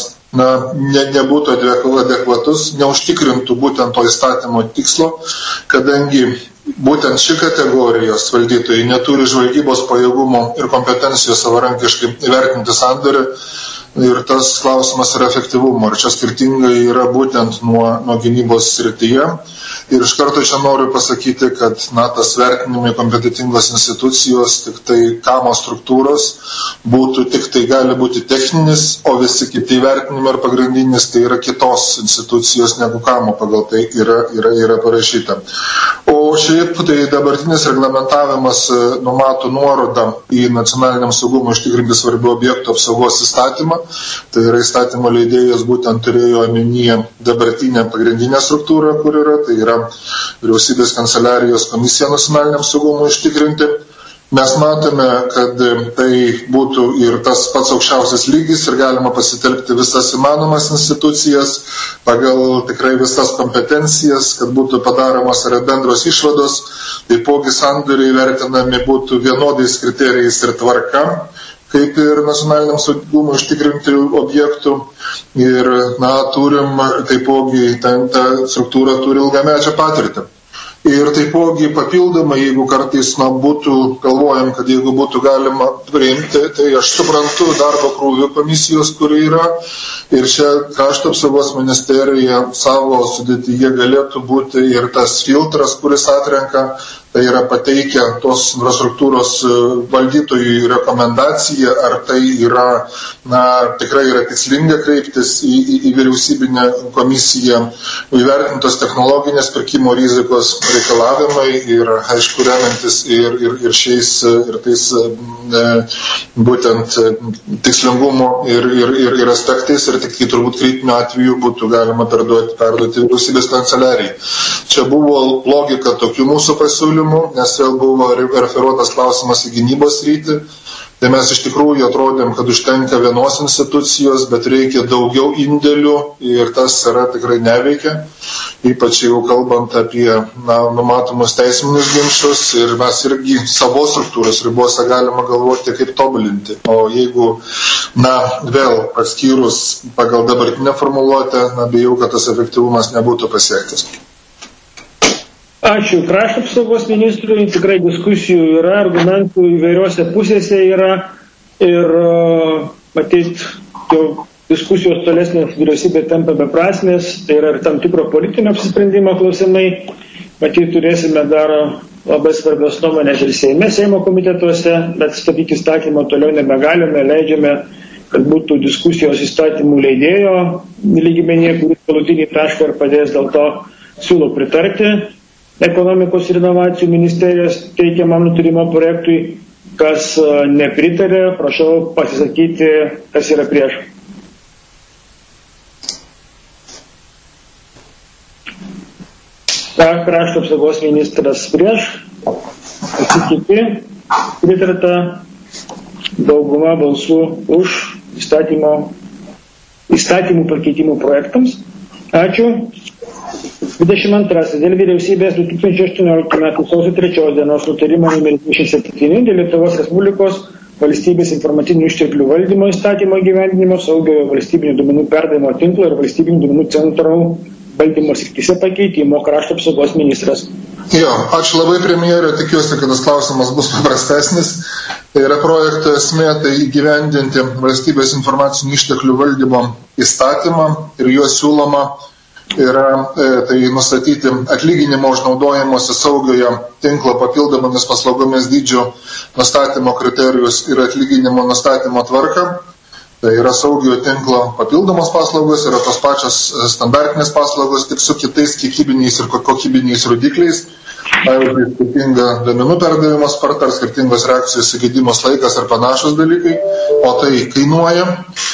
nebūtų adekvatus, neužtikrintų būtent to įstatymo tikslo, kadangi būtent ši kategorijos valdytojai neturi žvalgybos pajėgumo ir kompetencijos savarankiškai įvertinti sandorį. Ir tas klausimas yra efektyvumo. Ir čia skirtingai yra būtent nuo gynybos srityje. Ir iš karto čia noriu pasakyti, kad tas vertinimai kompetitingos institucijos, tik tai kamo struktūros, tik tai gali būti techninis, o visi kiti vertinimai ir pagrindinis tai yra kitos institucijos negu kamo, pagal tai yra parašyta. O šiaip tai dabartinis reglamentavimas numato nuorodą į nacionaliniam saugumui užtikrinti svarbių objektų apsaugos įstatymą. Tai yra įstatymo leidėjas būtent turėjo omenyje dabartinę pagrindinę struktūrą, kur yra, tai yra Vyriausybės kanceliarijos komisija nacionaliniam saugumui užtikrinti. Mes matome, kad tai būtų ir tas pats aukščiausias lygis ir galima pasitelkti visas įmanomas institucijas pagal tikrai visas kompetencijas, kad būtų padaromos yra bendros išvados, taipogi sandoriai vertinami būtų vienodais kriterijais ir tvarka, kaip ir nacionaliniam saugumui užtikrinti objektų. Ir, turim taipogi, ta struktūra turi ilgamečią patirtį. Ir taipogi papildomai, jeigu kartais būtų galvojam, kad jeigu būtų galima priimti, tai aš suprantu darbo krūvių komisijos, kuri yra. Ir čia Krašto apsaugos ministerija savo sudėtyje galėtų būti ir tas filtras, kuris atrenka. Tai yra pateikę tos infrastruktūros valdytojų rekomendaciją, ar tai yra, tikrai yra tikslinga kreiptis į vyriausybinę komisiją, įvertintos technologinės pirkimo rizikos reikalavimai ir, aišku, remiantis ir šiais, ir tais būtent tikslingumo ir aspektais, ir tik turbūt kritiniu atveju būtų galima perduoti vyriausybės kanceliarijai. Čia buvo logika tokių mūsų pasiūlymų, nes vėl buvo referuotas klausimas į gynybos sritį. Tai mes iš tikrųjų atrodėm, kad užtenka vienos institucijos, bet reikia daugiau indėlių ir tas yra tikrai neveikia. Ypač jau kalbant apie numatomus teisminius ginčus ir mes irgi savo struktūros ribose galima galvoti, kaip tobulinti. O jeigu, vėl paskyrus pagal dabartinę formuluotę, bijau, kad tas efektyvumas nebūtų pasiektas. Ačiū Krašto apsaugos ministrui, tikrai diskusijų yra, argumentų įvairiose pusėse yra ir matyt, jau diskusijos tolesnės vyriausybė tampa beprasmės, tai yra ir tam tikro politinio apsisprendimo klausimai, matyt turėsime dar labai svarbios nuomonės ir Seimo komitetuose, bet stabdyti įstatymą toliau nebegalime, leidžiame, kad būtų diskusijos įstatymų leidėjo lygmenyje, kuris galutinį tašką ir padės, dėl to siūlau pritarti ekonomikos ir inovacijų ministerijos teikiamam nutarimo projektui. Kas nepritarė, prašau pasisakyti, kas yra prieš. Krašto apsaugos ministras prieš, kiti pritarta, dauguma balsų už įstatymų pakeitimų projektams. Ačiū. 22. Dėl vyriausybės 2018 m. sausio 3 dienos nutarimo numeris 27 dėl Lietuvos Respublikos valstybės informacinių išteklių valdymo įstatymo įgyvendinimo, saugiojo valstybinių duomenų perdavimo tinklo ir valstybinių duomenų centrų valdymo srityse pakeitimo. Krašto apsaugos ministras. Ačiū labai, premjerė, tikiuosi, kad tas klausimas bus paprastesnis. Tai yra projekto esmė, tai įgyvendinti valstybės informacinių išteklių valdymo įstatymą ir juos siūloma yra tai nustatyti atlyginimo už naudojimuose saugiojo tinklo papildomomis paslaugomis dydžio nustatymo kriterijus ir atlyginimo nustatymo tvarką. Tai yra saugiojo tinklo papildomos paslaugos, yra tos pačios standartinės paslaugos, tik su kitais kiekybiniais ir kokybiniais rodikliais. Pavyzdžiui, skirtinga duomenų perdavimo sparta ar skirtingos reakcijos įgydimos laikas ar panašus dalykai, o tai kainuoja.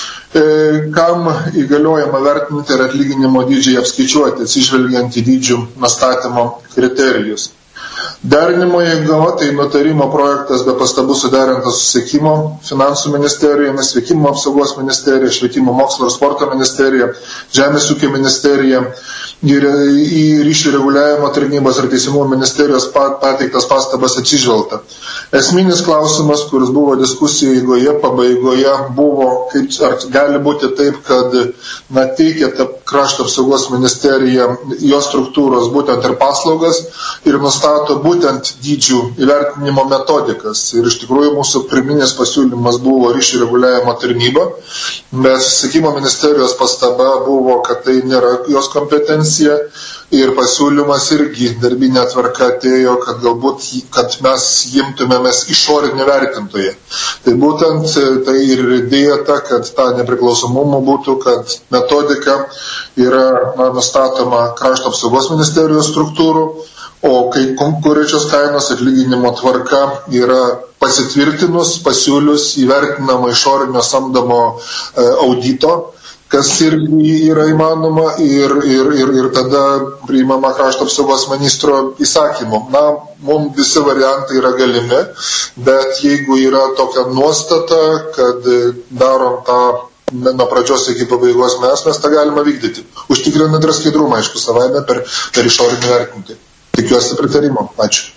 Kam įgaliojama vertinti ir atlyginimo dydžiai apskaičiuoti, atsižvelgiant į dydžių nustatymo kriterijus. Derinimo eiga, tai nutarimo projektas be pastabų suderintas susisiekimo, finansų ministerijomis, sveikimo apsaugos ministerija, švietimo mokslo ir sporto ministerija, žemės ūkio ministerija ir į ryšių reguliavimo tarnybos ir teisingumo ministerijos pateiktas pastabas atsižvelgta. Esminis klausimas, kuris buvo diskusijų eigoje, pabaigoje, buvo, ar gali būti taip, kad teikia krašto apsaugos ministerija jos struktūros būtent ir paslaugas ir nustato būtent dydžių įvertinimo metodikas. Ir iš tikrųjų mūsų pirminis pasiūlymas buvo ryšių reguliavimo tarnyba, bet susisiekimo ministerijos pastaba buvo, kad tai nėra jos kompetencija ir pasiūlymas irgi darbinė tvarka atėjo, kad galbūt, kad mes imtumėmės išorinį vertintoją. Tai būtent tai ir idėja ta, kad ta nepriklausomumų būtų, kad metodika yra nustatoma krašto apsaugos ministerijos struktūrų, o kai konkurenčios kainos atlyginimo tvarka yra pasitvirtinus, pasiūlius įvertinama išorinio samdomo audito, kas irgi yra įmanoma ir tada priimama krašto apsaugos ministro įsakymu. Mums visi variantai yra galimi, bet jeigu yra tokia nuostata, kad darom tą nuo pradžios iki pabaigos mes tą galime vykdyti. Užtikrinant ir skaidrumą, aišku, savaime per išorinį vertinti. Tikiuosi pritarimo. Ačiū.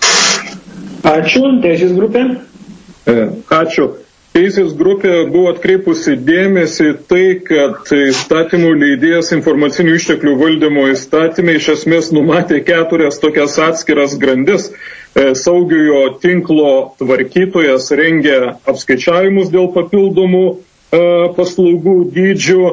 Ačiū. Teisės grupė. Ačiū. Teisės grupė buvo atkreipusi dėmesį tai, kad įstatymų leidėjas informacinių išteklių valdymo įstatymai iš esmės numatė 4 tokias atskiras grandis. Saugiojo tinklo tvarkytojas rengia apskaičiavimus dėl papildomų paslaugų dydžių,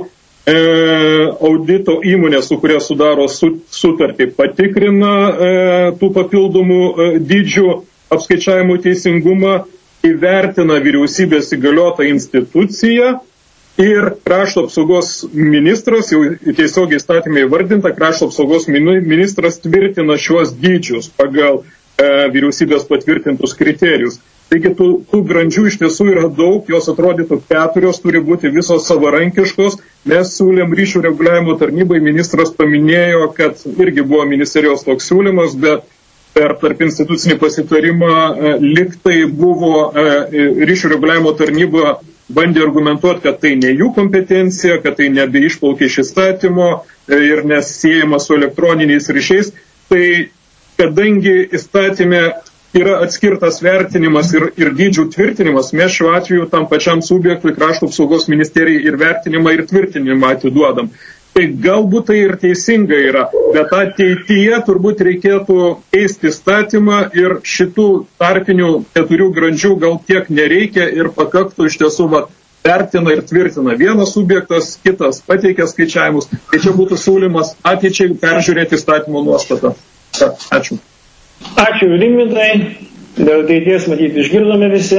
audito įmonė, su kuria sudaro sutartį, patikrina tų papildomų dydžių apskaičiavimų teisingumą, įvertina vyriausybės įgaliotą instituciją ir krašto apsaugos ministras, jau tiesiog įstatymai įvardinta, krašto apsaugos ministras tvirtina šiuos dydžius pagal vyriausybės patvirtintus kriterijus. Taigi tų grandžių iš tiesų yra daug, jos atrodytų 4, turi būti visos savarankiškos. Mes siūlėm ryšių reguliavimo tarnybai, ministras paminėjo, kad irgi buvo ministerijos toks siūlymas, bet per tarp institucinį pasitarimą liktai buvo ryšių reguliavimo tarnyba bandė argumentuoti, kad tai ne jų kompetencija, kad tai nebeišplaukia iš įstatymo ir nesiejama su elektroniniais ryšiais. Tai kadangi įstatymė yra atskirtas vertinimas ir dydžių tvirtinimas, mes šiuo atveju tam pačiam subjektui krašto apsaugos ministerijai ir vertinimą ir tvirtinimą atiduodam. Tai galbūt tai ir teisinga yra, bet ateityje turbūt reikėtų keisti įstatymą ir šitų tarpinių 4 grandžių gal tiek nereikia ir pakaktų iš tiesų vertina ir tvirtina vienas subjektas, kitas pateikia skaičiavimus. Tai čia būtų siūlymas ateičiai peržiūrėti įstatymo nuostatą. Ačiū. Ačiū, Rimvydai. Dėl ateities matyti išgirdome visi.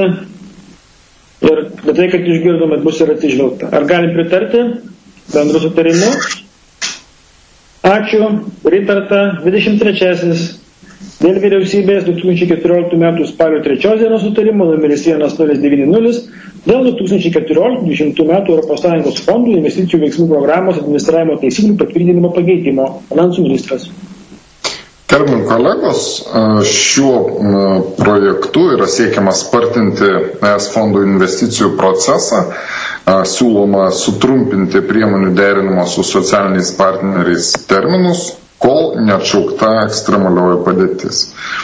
Ir bet tai, kad išgirdome, bus ir atsižvelgta. Ar galim pritarti bendru sutarimu? Ačiū. Pritarta. 23. Dėl vyriausybės 2014 m. spalio 3 dienos sutarimo numeris 1090 dėl 2014-2020 m. ES fondų investicijų veiksmų programos administravimo taisyklių patvirtinimo pakeitimo. Finansų ministras. Gerbiami kolegos, šiuo projektu yra siekiama spartinti ES fondų investicijų procesą, siūloma sutrumpinti priemonių derinimo su socialiniais partneriais terminus, kol neatšaukta ekstremalioji padėtis.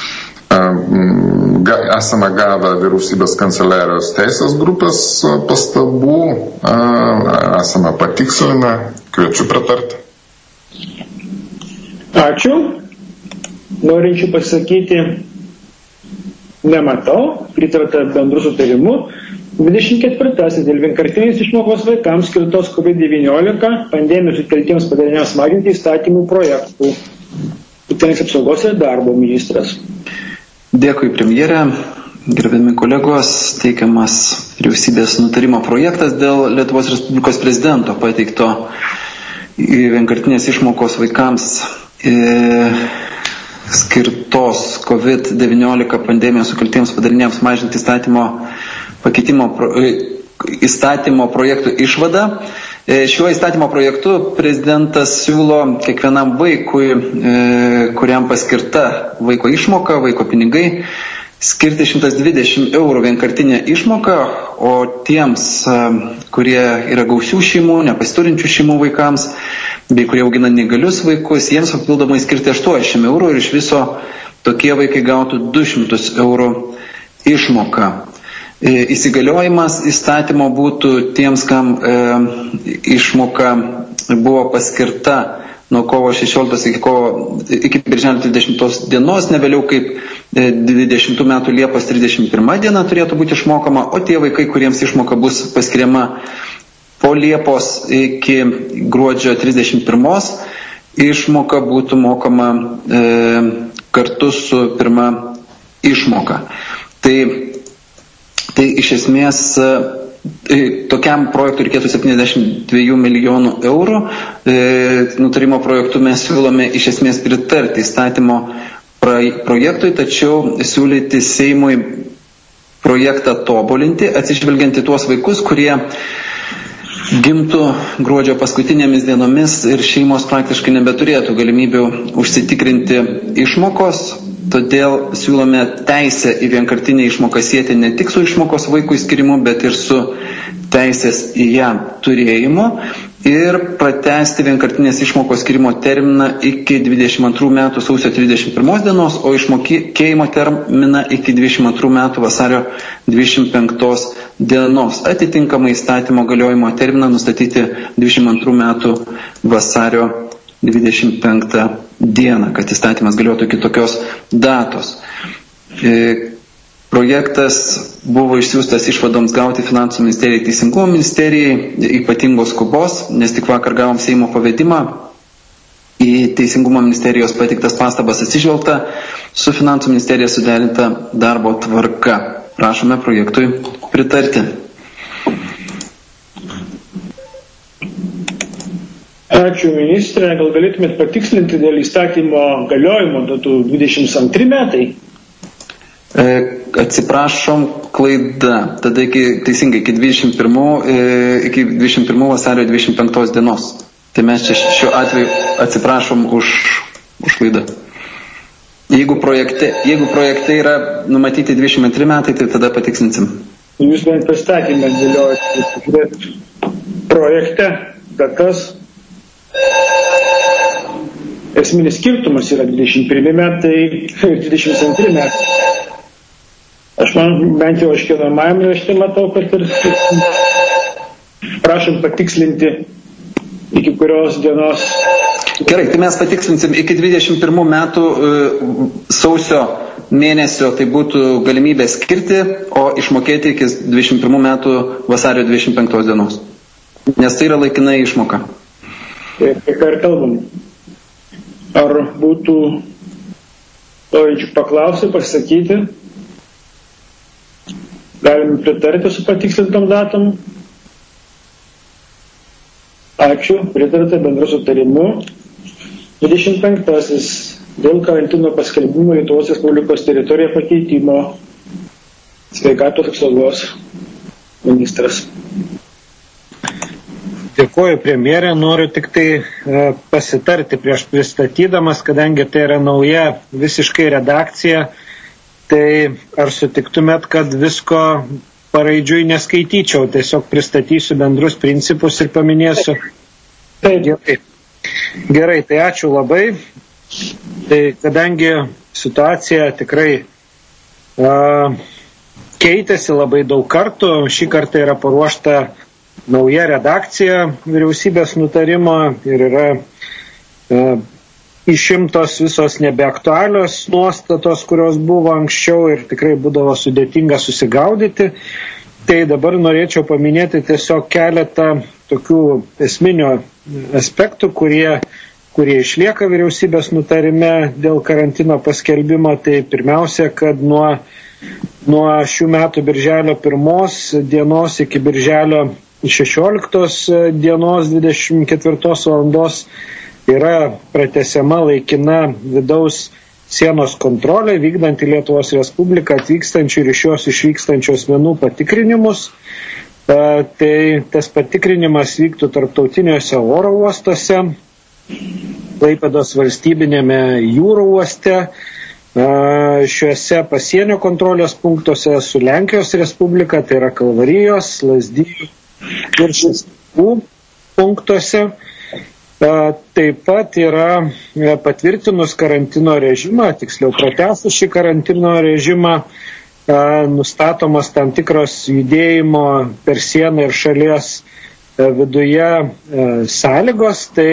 Esame gavę vyriausybės kanceliarijos teisės grupės pastabų, esame patikslinę, kviečiu pritarti. Ačiū. Norinčių pasakyti nematau, pritarta bendru sutarimu. 24. Dėl vienkartinės išmokos vaikams skirtos COVID-19 pandemijos sukeltiems padariniams mažinti įstatymų projektų. Socialinės apsaugos ir darbo ministras. Dėkui, premjerė. Gerbiami kolegos, teikiamas vyriausybės nutarimo projektas dėl Lietuvos Respublikos prezidento pateikto vienkartinės išmokos vaikams skirtos COVID-19 pandemijos sukeltiems padariniams mažinti įstatymo projektų išvada. Šiuo įstatymo projektu prezidentas siūlo kiekvienam vaikui, kuriam paskirta vaiko išmoka, vaiko pinigai, skirti 120 eurų vienkartinę išmoką, o tiems, kurie yra gausių šeimų, nepasiturinčių šeimų vaikams, bei kurie augina neįgalius vaikus, jiems papildomai skirti 80 eurų ir iš viso tokie vaikai gautų 200 eurų išmoką. Įsigaliojimas įstatymo būtų tiems, kam išmoka buvo paskirta nuo kovo 16 iki birželio 30 dienos, ne vėliau kaip 20 metų Liepos 31 diena turėtų būti išmokama, o tie vaikai, kuriems išmoka bus paskiriama po Liepos iki gruodžio 31, išmoka būtų mokama kartu su pirma išmoka. Tai iš esmės tokiam projektui reikėtų 72 milijonų eurų. Nutarimo projektu mes siūlome iš esmės pritarti įstatymo projektui, tačiau siūlyti Seimui projektą tobulinti, atsižvelgiant į tuos vaikus, kurie gimtų gruodžio paskutinėmis dienomis ir šeimos praktiškai nebeturėtų galimybių užsitikrinti išmokos. Todėl siūlome teisę į vienkartinę išmoką sieti ne tik su išmokos vaikui skirimu, bet ir su teisės į ją turėjimu ir pratęsti vienkartinės išmokos skirimo terminą iki 22 metų sausio 31 dienos, o išmokėjimo terminą iki 22 metų vasario 25 dienos. Atitinkamai įstatymo galiojimo terminą nustatyti 22 metų vasario 25 dieną, kad įstatymas galiotų iki tokios datos. Projektas buvo išsiųstas išvadoms gauti Finansų ministerijai, Teisingumo ministerijai ypatingos skubos, nes tik vakar gavom Seimo pavedimą. Į Teisingumo ministerijos pateiktas pastabas atsižvelgta, su Finansų ministerija suderinta darbo tvarka. Prašome projektui pritarti. Ačiū ministrė, gal galėtumėt patikslinti dėl įstatymo galiojimo datų 22 metai? Atsiprašom, klaida. Tada teisingai iki 21 vasario 25 dienos. Tai mes čia šiuo atveju atsiprašom už klaidą. Jeigu projekte yra numatyti 22 metai, tai tada patikslinsim. Jūs bent pristatymą dėliojate projekte datas. Esminis skirtumas yra 21 metai ir 22 metai. Aš bent jau aiškinamajam rašte matau, kad ir prašom patikslinti iki kurios dienos. Gerai, tai mes patikslinsim iki 21 metų sausio mėnesio, tai būtų galimybė skirti, o išmokėti iki 21 metų vasario 25 dienos. Nes tai yra laikina išmoka. Apie ką ir kalbam. Ar būtų norinčių paklausyti, pasakyti? Galime pritarti su patikslintom datom? Ačiū, pritarta bendru sutarimu. 25. Dėl karantino paskelbimo Lietuvos Respublikos teritorijoje pakeitimo. Sveikatos apsaugos ministras. Dėkuoju premjerė, noriu tik tai pasitarti prieš pristatydamas, kadangi tai yra nauja visiškai redakcija, tai ar sutiktumėt, kad visko paraidžiui neskaityčiau, tiesiog pristatysiu bendrus principus ir paminėsiu. Gerai, tai ačiū labai. Tai kadangi situacija tikrai keitėsi labai daug kartų, šį kartą yra paruošta nauja redakcija vyriausybės nutarimo ir yra išimtos visos nebeaktualios nuostatos, kurios buvo anksčiau ir tikrai būdavo sudėtinga susigaudyti. Tai dabar norėčiau paminėti tiesiog keletą tokių esminių aspektų, kurie išlieka vyriausybės nutarime dėl karantino paskelbimo. Tai pirmiausia, kad nuo nuo šių metų birželio 1 dienos iki birželio 16 dienos 24 valandos yra pratęsiama laikina vidaus sienos kontrolė, vykdant į Lietuvos Respubliką atvykstančių ir iš jos išvykstančių asmenų patikrinimus. Tai tas patikrinimas vyktų tarptautiniuose oro uostuose, Klaipėdos valstybinėme jūrų uoste, šiuose pasienio kontrolės punktuose su Lenkijos Respublika, tai yra Kalvarijos, Lazdijų ir Šestų punktuose. Taip pat yra patvirtinus karantino režimą, tiksliau pratęsus šį karantino režimą, nustatomas tam tikros judėjimo per sieną ir šalies viduje sąlygos. Tai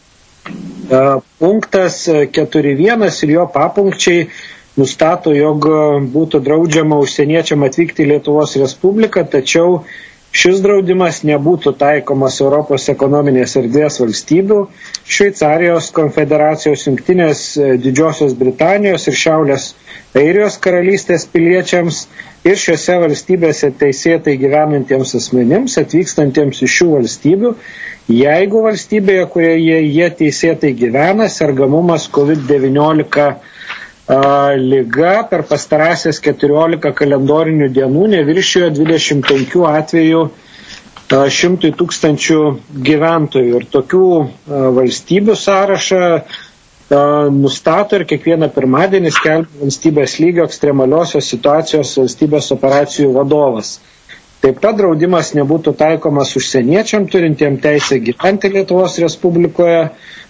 punktas 4.1 ir jo papunkčiai nustato, jog būtų draudžiama užsieniečiam atvykti į Lietuvos Respubliką, tačiau šis draudimas nebūtų taikomas Europos ekonominės erdvės valstybių, Šveicarijos konfederacijos, Jungtinės Didžiosios Britanijos ir Šiaurės Airijos karalystės piliečiams ir šiose valstybėse teisėtai gyvenantiems asmenims atvykstantiems iš šių valstybių, jeigu valstybėje, kurioje jie teisėtai gyvena, sergamumas COVID-19 liga per pastarąsias 14 kalendorinių dienų neviršijo 25 atvejų 100 000 gyventojų. Ir tokių valstybių sąrašą nustato ir kiekvieną pirmadienį skelbia valstybės lygio ekstremaliosios situacijos valstybės operacijų vadovas. Taip pat draudimas nebūtų taikomas užsieniečiam turintiem teisę gyventi Lietuvos Respublikoje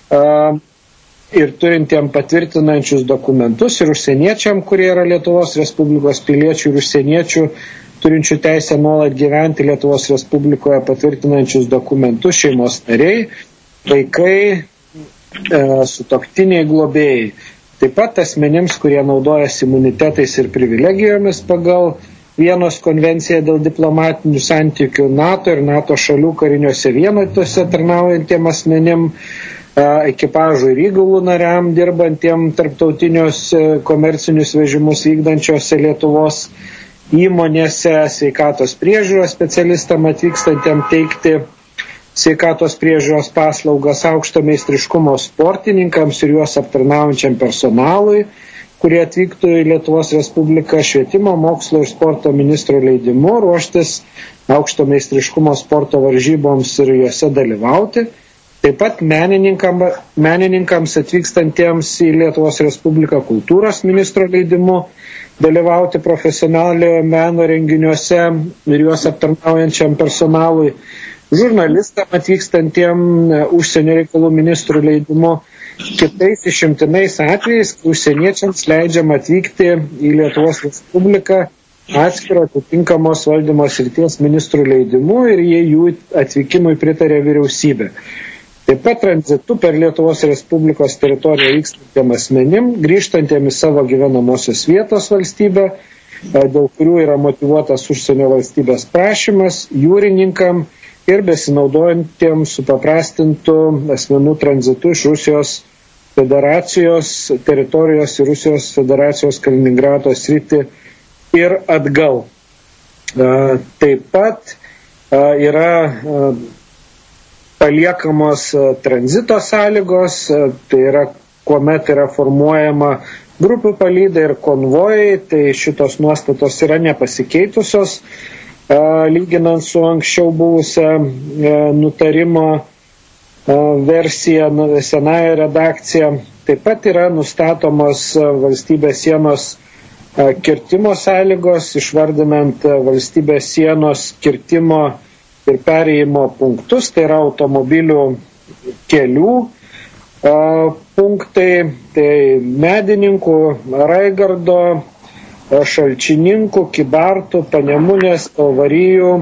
ir turintiem patvirtinančius dokumentus ir užsieniečiam, kurie yra Lietuvos Respublikos piliečių ir užsieniečių turinčių teisę nuolat gyventi Lietuvos Respublikoje patvirtinančius dokumentus, šeimos nariai, vaikai, sutuoktiniai, globėjai. Taip pat asmenims, kurie naudojasi imunitetais ir privilegijomis pagal Vienos konvencija dėl diplomatinių santykių, NATO ir NATO šalių kariniuose vienetuose tarnaujantiem asmenim, ekipažų ir įgulų nariam dirbantiem tarptautinius komercinius vežimus vykdančiose Lietuvos įmonėse, sveikatos priežiūros specialistam atvykstantiem teikti sveikatos priežiūros paslaugas, aukšto meistriškumo sportininkams ir juos aptarnaujančiam personalui, kurie atvyktų į Lietuvos Respubliką švietimo, mokslo ir sporto ministro leidimu, ruoštis aukšto meistriškumo sporto varžyboms ir juose dalyvauti. Taip pat menininkams atvykstantiems į Lietuvos Respubliką kultūros ministro leidimu dalyvauti profesionaliojo meno renginiuose ir juos aptarnaujančiam personalui, žurnalistam atvykstantiem užsienio reikalų ministrų leidimu. Kitais išimtinais atvejais užsieniečiams leidžiama atvykti į Lietuvos Respubliką atskiro atitinkamos valdymo srities ministrų leidimu ir jų atvykimui pritarė vyriausybė. Taip pat tranzitu per Lietuvos Respublikos teritoriją vykstantiem asmenim, grįžtantiem į savo gyvenamosios vietos valstybę, dėl kurių yra motyvuotas užsienio valstybės prašymas, jūrininkam ir besinaudojantiem supaprastintų asmenų tranzitu iš Rusijos Federacijos teritorijos į Rusijos Federacijos Kaliningrado sritį ir atgal. Taip pat yra paliekamos tranzito sąlygos, tai yra, kuomet yra formuojama grupių palydai ir konvojai, tai šitos nuostatos yra nepasikeitusios, lyginant su anksčiau buvusią nutarimo versiją, senąją redakciją. Taip pat yra nustatomos valstybės sienos kirtimo sąlygos, išvardinant valstybės sienos kirtimo ir perėjimo punktus, tai yra automobilių kelių punktai, tai Medininkų, Raigardo, Šalčininkų, Kybartų, Panemunės, Kalvarijų,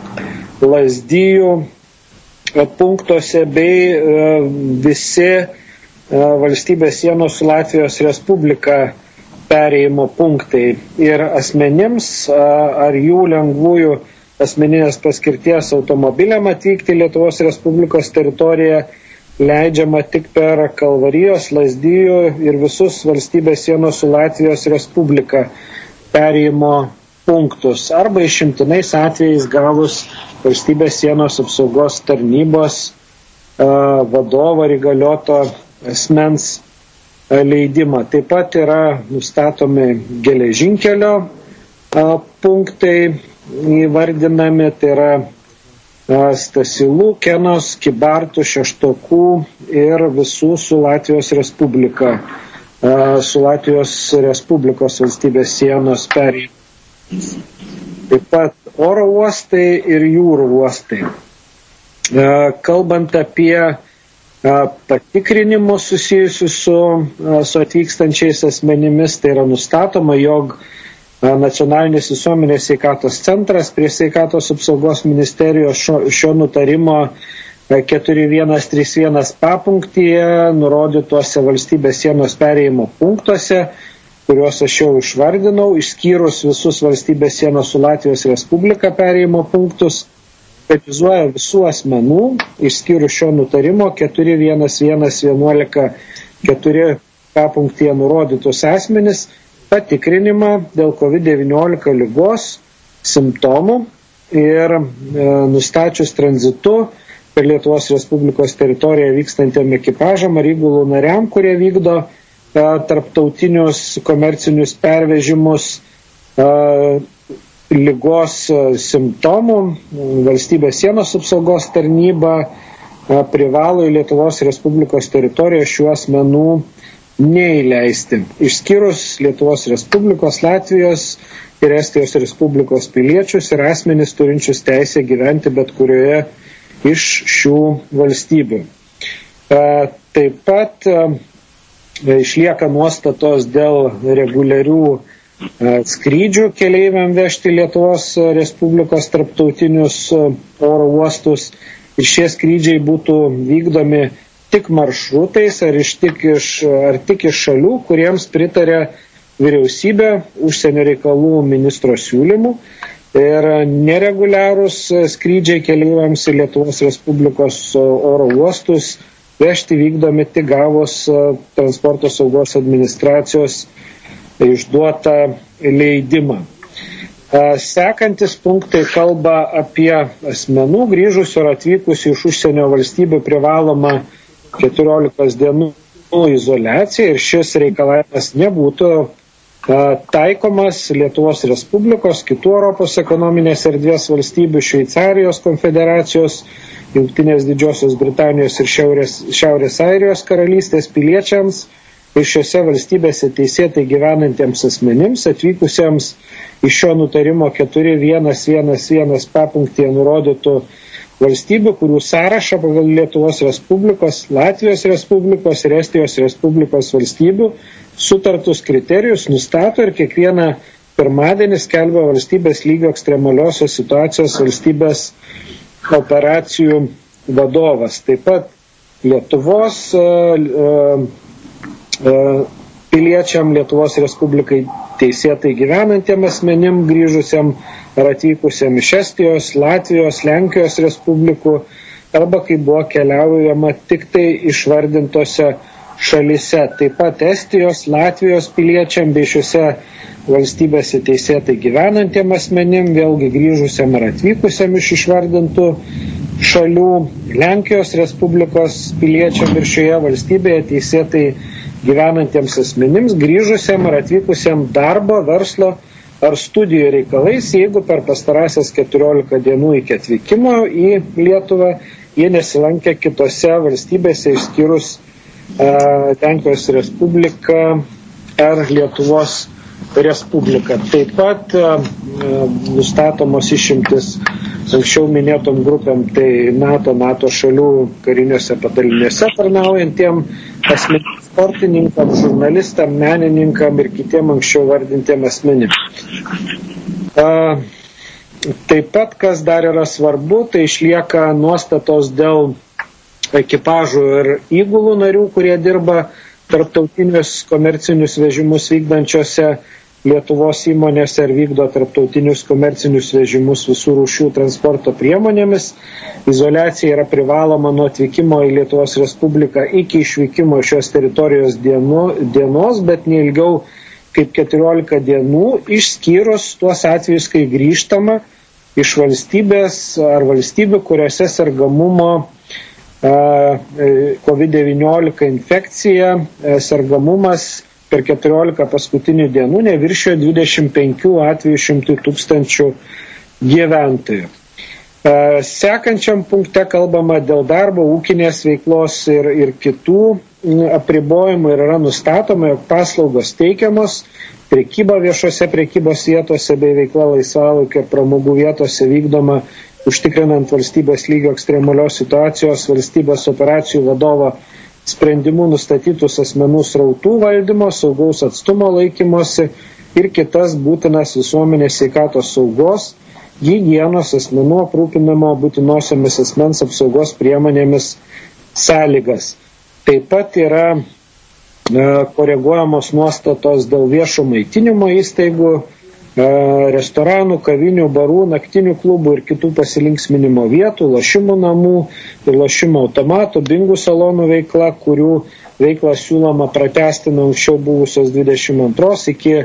Lazdijų punktuose bei visi valstybės sienos su Latvijos Respublika perėjimo punktai. Ir asmenims ar jų lengvųjų asmeninės paskirties automobiliam atvykti Lietuvos Respublikos teritoriją leidžiama tik per Kalvarijos, Lazdijų ir visus valstybės sienos su Latvijos Respublika perėjimo punktus arba išimtinais atvejais gavus valstybės sienos apsaugos tarnybos vadovo ar įgalioto asmens leidimą. Taip pat yra nustatomi geležinkelio punktai įvardinami, tai yra Stasilų, Kenos, Kybartų, Šeštokų ir visų su Latvijos Respublikos valstybės sienos perėjimas. Taip pat oro uostai ir jūrų uostai. Kalbant apie patikrinimus susijusius su atvykstančiais asmenimis, tai yra nustatoma, jog Nacionalinis visuomenės sveikatos centras prie sveikatos apsaugos ministerijos šio nutarimo 4131 papunktyje nurodytuose valstybės sienos perėjimo punktuose, kuriuos aš jau išvardinau, išskyrus visus valstybės sienos su Latvijos Respublika perėjimo punktus, precizuoja visų asmenų, išskyrus šio nutarimo 4111 papunktyje nurodytus asmenis, patikrinimą dėl COVID-19 ligos simptomų ir nustačius tranzitu per Lietuvos Respublikos teritoriją vykstantiem ekipažam ar įgulų nariam, kurie vykdo tarptautinius komercinius pervežimus ligos simptomų. Valstybės sienos apsaugos tarnyba privalo į Lietuvos Respublikos teritoriją šių asmenų neįleisti, išskyrus Lietuvos Respublikos, Latvijos ir Estijos Respublikos piliečius ir asmenis turinčius teisę gyventi bet kurioje iš šių valstybių. Taip pat išlieka nuostatos dėl reguliarių skrydžių keleiviam vežti Lietuvos Respublikos tarptautinius oro uostus ir šie skrydžiai būtų vykdomi tik maršrutais ar tik iš šalių, kuriems pritarė vyriausybė užsienio reikalų ministro siūlymų ir nereguliarūs skrydžiai keleiviams į Lietuvos Respublikos oro uostus vežti vykdomi tik gavus transporto saugos administracijos išduotą leidimą. Sekantis punktai kalba apie asmenų grįžusių ir atvykusių iš užsienio valstybių privalomą 14 dienų izoliacija ir šis reikalavimas nebūtų taikomas Lietuvos Respublikos, kitų Europos ekonominės erdvės valstybių, Šveicarijos konfederacijos, Jungtinės Didžiosios Britanijos ir Šiaurės Airijos karalystės piliečiams ir šiose valstybėse teisėtai gyvenantiems asmenims atvykusiems iš šio nutarimo 4111 papunktyje nurodytų valstybių, kurių sąrašą pagal Lietuvos Respublikos, Latvijos Respublikos ir Estijos Respublikos valstybių sutartus kriterijus nustato ir kiekvieną pirmadienį skelbia valstybės lygio ekstremaliosios situacijos valstybės operacijų vadovas. Taip pat Lietuvos piliečiam Lietuvos Respublikai teisėtai gyvenantiem asmenim grįžusiam ar atvykusiam iš Estijos, Latvijos, Lenkijos Respublikų arba kai buvo keliaujama tik tai išvardintose šalyse. Taip pat Estijos, Latvijos piliečiam bei šiuose valstybėse teisėtai gyvenantiem asmenim, vėlgi grįžusiam ar atvykusiam iš išvardintų šalių, Lenkijos Respublikos piliečiam ir šioje valstybėje teisėtai gyvenantiems asmenims, grįžusiam ar atvykusiam darbo, verslo ar studijų reikalais, jeigu per pastarąsias 14 dienų iki atvykimo į Lietuvą jie nesilankė kitose valstybėse išskyrus Lenkijos Respubliką ar Lietuvos Respubliką. Taip pat nustatomos išimtis anksčiau minėtom grupėm, tai NATO šalių kariniuose padaliniuose tarnaujantiem asmenim, sportininkam, žurnalistam, menininkam ir kitiem anksčiau vardintiem asmenim. Taip pat, kas dar yra svarbu, tai išlieka nuostatos dėl ekipažų ir įgulų narių, kurie dirba tarptautinius komercinius vežimus vykdančiose Lietuvos įmonėse ir vykdo tarptautinius komercinius vežimus visų rūšių transporto priemonėmis. Izoliacija yra privaloma nuo atvykimo į Lietuvos Respubliką iki išvykimo šios teritorijos dienos, bet neilgiau kaip 14 dienų, išskyrus tuos atvejus, kai grįžtama iš valstybės ar valstybių, kuriuose sergamumo COVID-19 infekcija, sergamumas per 14 paskutinių dienų neviršijo 25 atvejų 100 000 gyventojų. Sekančiam punkte kalbama dėl darbo, ūkinės veiklos ir kitų apribojimų ir yra nustatoma, jog paslaugos teikiamos, prekyba viešose prekybos vietose bei veikla laisvalaikio ir pramogų vietose vykdoma užtikrinant valstybės lygio ekstremalios situacijos valstybės operacijų vadovo sprendimu nustatytus asmenų srautų valdymo, saugaus atstumo laikymosi ir kitas būtinas visuomenės sveikatos saugos, higienos asmenų aprūpinimo būtinosiomis asmens apsaugos priemonėmis sąlygas. Taip pat yra koreguojamos nuostatos dėl viešo maitinimo įstaigų, restoranų, kavinių, barų, naktinių klubų ir kitų pasilinksminimo vietų, lošimų namų ir lošimo automatų, bingų salonų veikla, kurių veiklą siūloma pratęsti nuo anksčiau buvusios 22 iki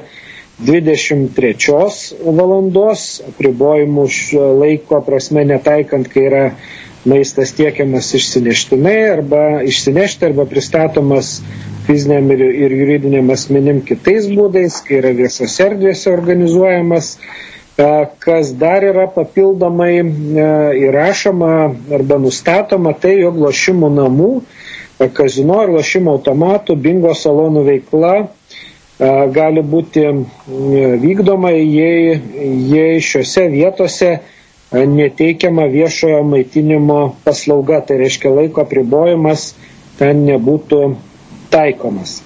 23 valandos, apribojimų laiko prasme netaikant, kai yra maistas tiekiamas išsinešti arba pristatomas fiziniam ir juridiniam asmenim kitais būdais, kai yra viešose erdvėse organizuojamas. Kas dar yra papildomai įrašoma arba nustatoma, tai jog lošimų namų, kazino ir lošimo automatų, bingo salonų veikla gali būti vykdoma, jei šiose vietose neteikiama viešojo maitinimo paslauga, tai reiškia laiko apribojimas ten nebūtų taikomas.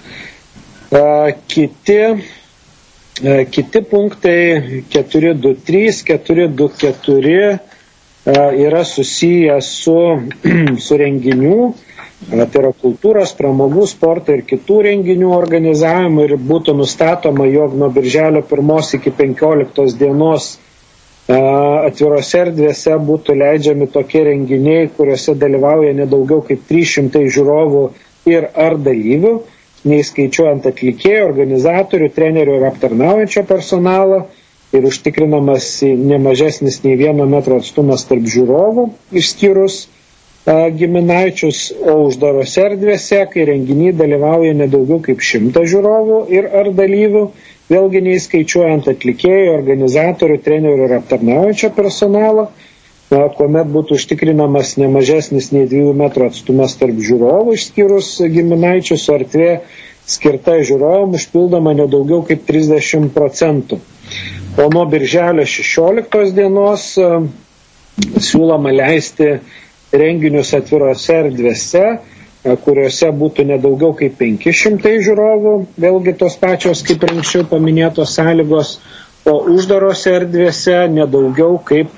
Kiti punktai 4.2.3, 4.2.4 yra susiję su renginių, tai yra kultūros, pramogų, sporto ir kitų renginių organizavimu ir būtų nustatoma, jog nuo birželio 1 iki 15 dienos atvirose erdvėse būtų leidžiami tokie renginiai, kuriuose dalyvauja nedaugiau kaip 300 žiūrovų ir ar dalyvių, neįskaičiuojant atlikėjų, organizatorių, trenerių ir aptarnaujančio personalo ir užtikrinamas nemažesnis nei 1 metro atstumas tarp žiūrovų, išskyrus giminaičius, o uždarose erdvėse, kai renginiai dalyvauja nedaugiau kaip 100 žiūrovų ir ar dalyvių, vėlgi neįskaičiuojant atlikėjų, organizatorių, trenerių ir aptarnaujančio personalo, kuomet būtų užtikrinamas nemažesnis nei 2 metrų atstumas tarp žiūrovų, išskyrus giminaičius, o erdvė skirta žiūrovam užpildoma nedaugiau kaip 30%. O nuo birželio 16 dienos siūloma leisti renginius atvirose erdvėse, kuriuose būtų nedaugiau kaip 500 žiūrovų, vėlgi tos pačios kaip anksčiau paminėtos sąlygos, o uždarose erdvėse nedaugiau kaip